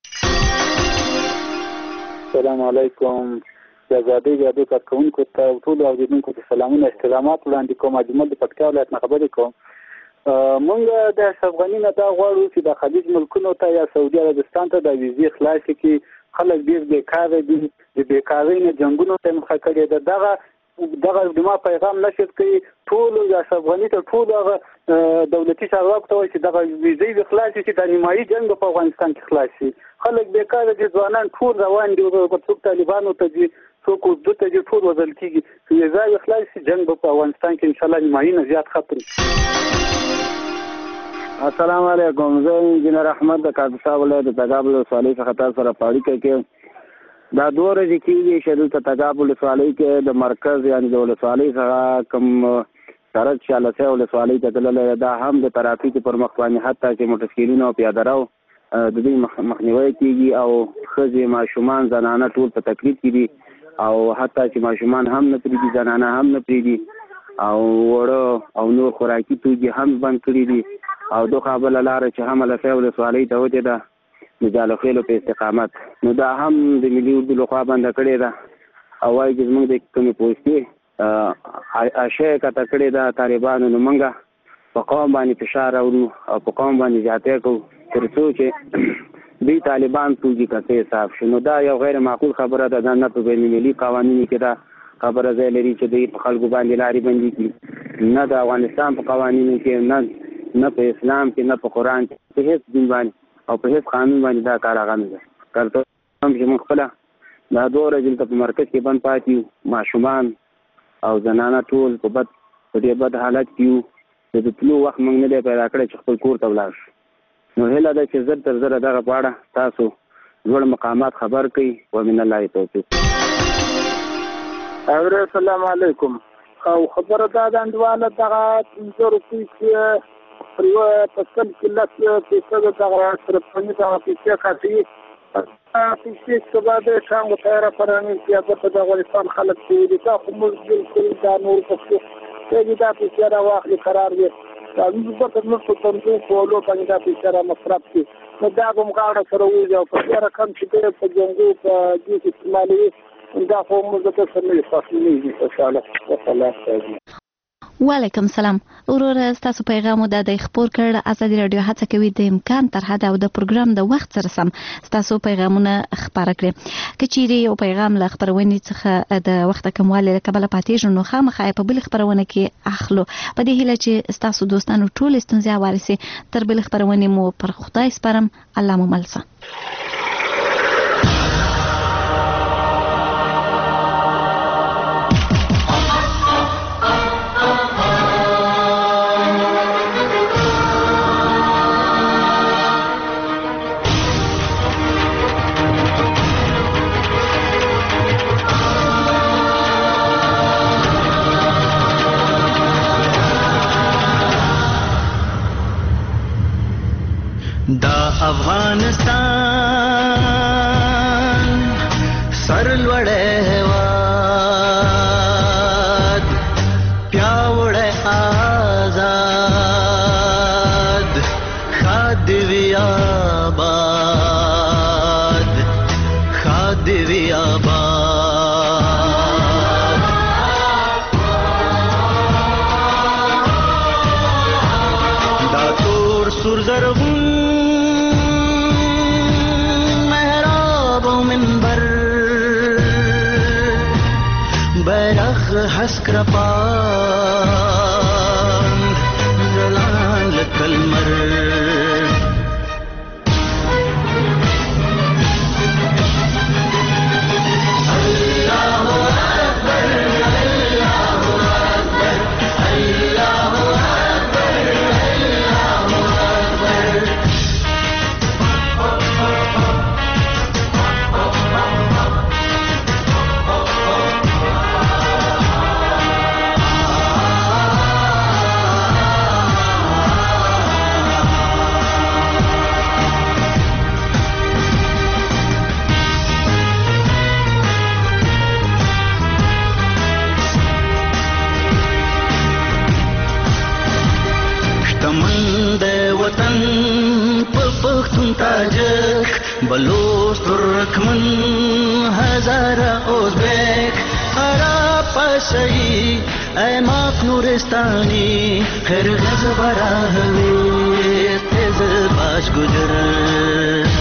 السلام علیکم د ازادۍ راډیو کارکوونکو ته ټولو اورېدونکو ته سلامونه احترامات وړاندې کوم اجمل د پکتیا ولایت نه خبرې کوم مونږ د اشرف غني نه دا غواړو چې د خلیج ملکونو ته یا سعودي عربستان ته د ویزې خلاصې کړي خلک ډېر بیکاره دي د بیکارۍ نه جنګونو ته مخه کړې ده دغه دما پیغام نشر کوي ټولو د اشرف غني ته ټولو هغه دولتي چارواکو ته وایي چې دغه ویزې خلاصې شي د نیمایي جنګ په افغانستان کې خلاص شي خلک بیکاره دي ځوانان ټول روان دي څوک طالبانو ته ځي څوک اردو ته ځي ټول وژل کېږي ویزې خلاص شي جنګ په افغانستان کې انشاءالله نیمایي نه زیات ختم شي السلام علیکم زه انجینر احمد د کاپیسا ولایت د تګاب ولسوالۍ څخه تاسو سره په اړیکه کې دا 2 ورځې کېږي چې دلته تګاب ولسوالۍ کې د مرکز یعنې د ولسوالۍ څخه کوم سړک چې هلسۍ ولسوالۍ ته تللی دا هم د ترافیکو پر مخ باندې حتی چې موټرسایکلونه او پیاده رو د دوی مخنیوی کېږي او ښځې ماشومان زنانه ټول په تکلیف کې دي او حتی چې ماشومان هم نه پرېږدي زنانه هم نه پرېږدي او وړه او نور خوراکي توکي هم بند کړي دي او دوه بله لاره چې هم هلسۍ ولسوالۍ ته وتې ده د جالخیلو په استقامت نو دا هم د ملي اردو لخوا بنده کړې ده او وایي چې زموږ د کومې پوستې اشیا یې کته کړې ده طالبانو نو موږ په قوم باندې فشار راوړو او په قوم باندې زیاتی کوو تر څو چې دوی طالبان توکي کته صاف شي نو دا یو غیر معقول خبره ده دا نه په بین المللي قوانینو کې دا خبره ځای لري چې دوی په خلکو باندې لارې بندي کړي نه د افغانستان په قوانینو کې نه په اسلام کې نه په قرآن کې په هیڅ دین باندې او په هیڅ قانون باندې دا کار هغه نه ده کارته هم چې موږ خپله دا 2 ورځې دلته په مرکز کې بند پاتې یو ماشومان او زنانه ټول په ډېر بد حالت کې یو د تلو وخت موږ نه دی پیدا کړی چې خپل کور ته ولاړ شو نو هیله ده چې زر تر زره دغه په اړه تاسو لوړ مقامات خبر کړئ ومن الله توفیق السلام علیکم او خبره دا د انډواله دغه 500 روپۍ چې پر یوه پسل کې لس فیصده دغه اشرفغني دغه پیسې کاټي پیسې چې بعد شام تیاره پرانې سیاست په افغانستان خلک چې دا خو موږ بالکل دا نور پښتو چې دا پیسې را واخلي قرار دی دا موږ په موږ په تنظیم کولو باندې دا پیسې را مصرف کړي نو دا به موږ غاړه سره وځي او په دې رقم چې په جنګو په دې استعمالوي دا خو موږ ته څه نه فاصله نه انشاءالله والسلام علیکم وعلیکم سلام وروره ستاسو پیغام د خبر کړ ازادي رادیو هڅه کوي د امکان تر حد او د پروګرام د وخت سره سم ستاسو پیغامونه خبره کړي کچيري یو پیغام ل خبرونې څخه د وخت کمواله کبل پاتې نو خامخا په بل خبرونه کې اخلو په دې هیله چې ستاسو دوستانو ټول استنزا وارسي تر بل خبرونه مو پر خدای سپارم الله مو ملسه دا افغانستان سرلوړی هېواد پیاوړی آزاد ښاد دې وي آباد ښاد دې وي آباد دا تور سور زرغون حسكربان جلال لك المر Baloch Turkmen Hazara Uzbek अरब पशही ऐ माफ नूरिस्तानी खैर गज़ बराहवे तेज़ बाश गुजर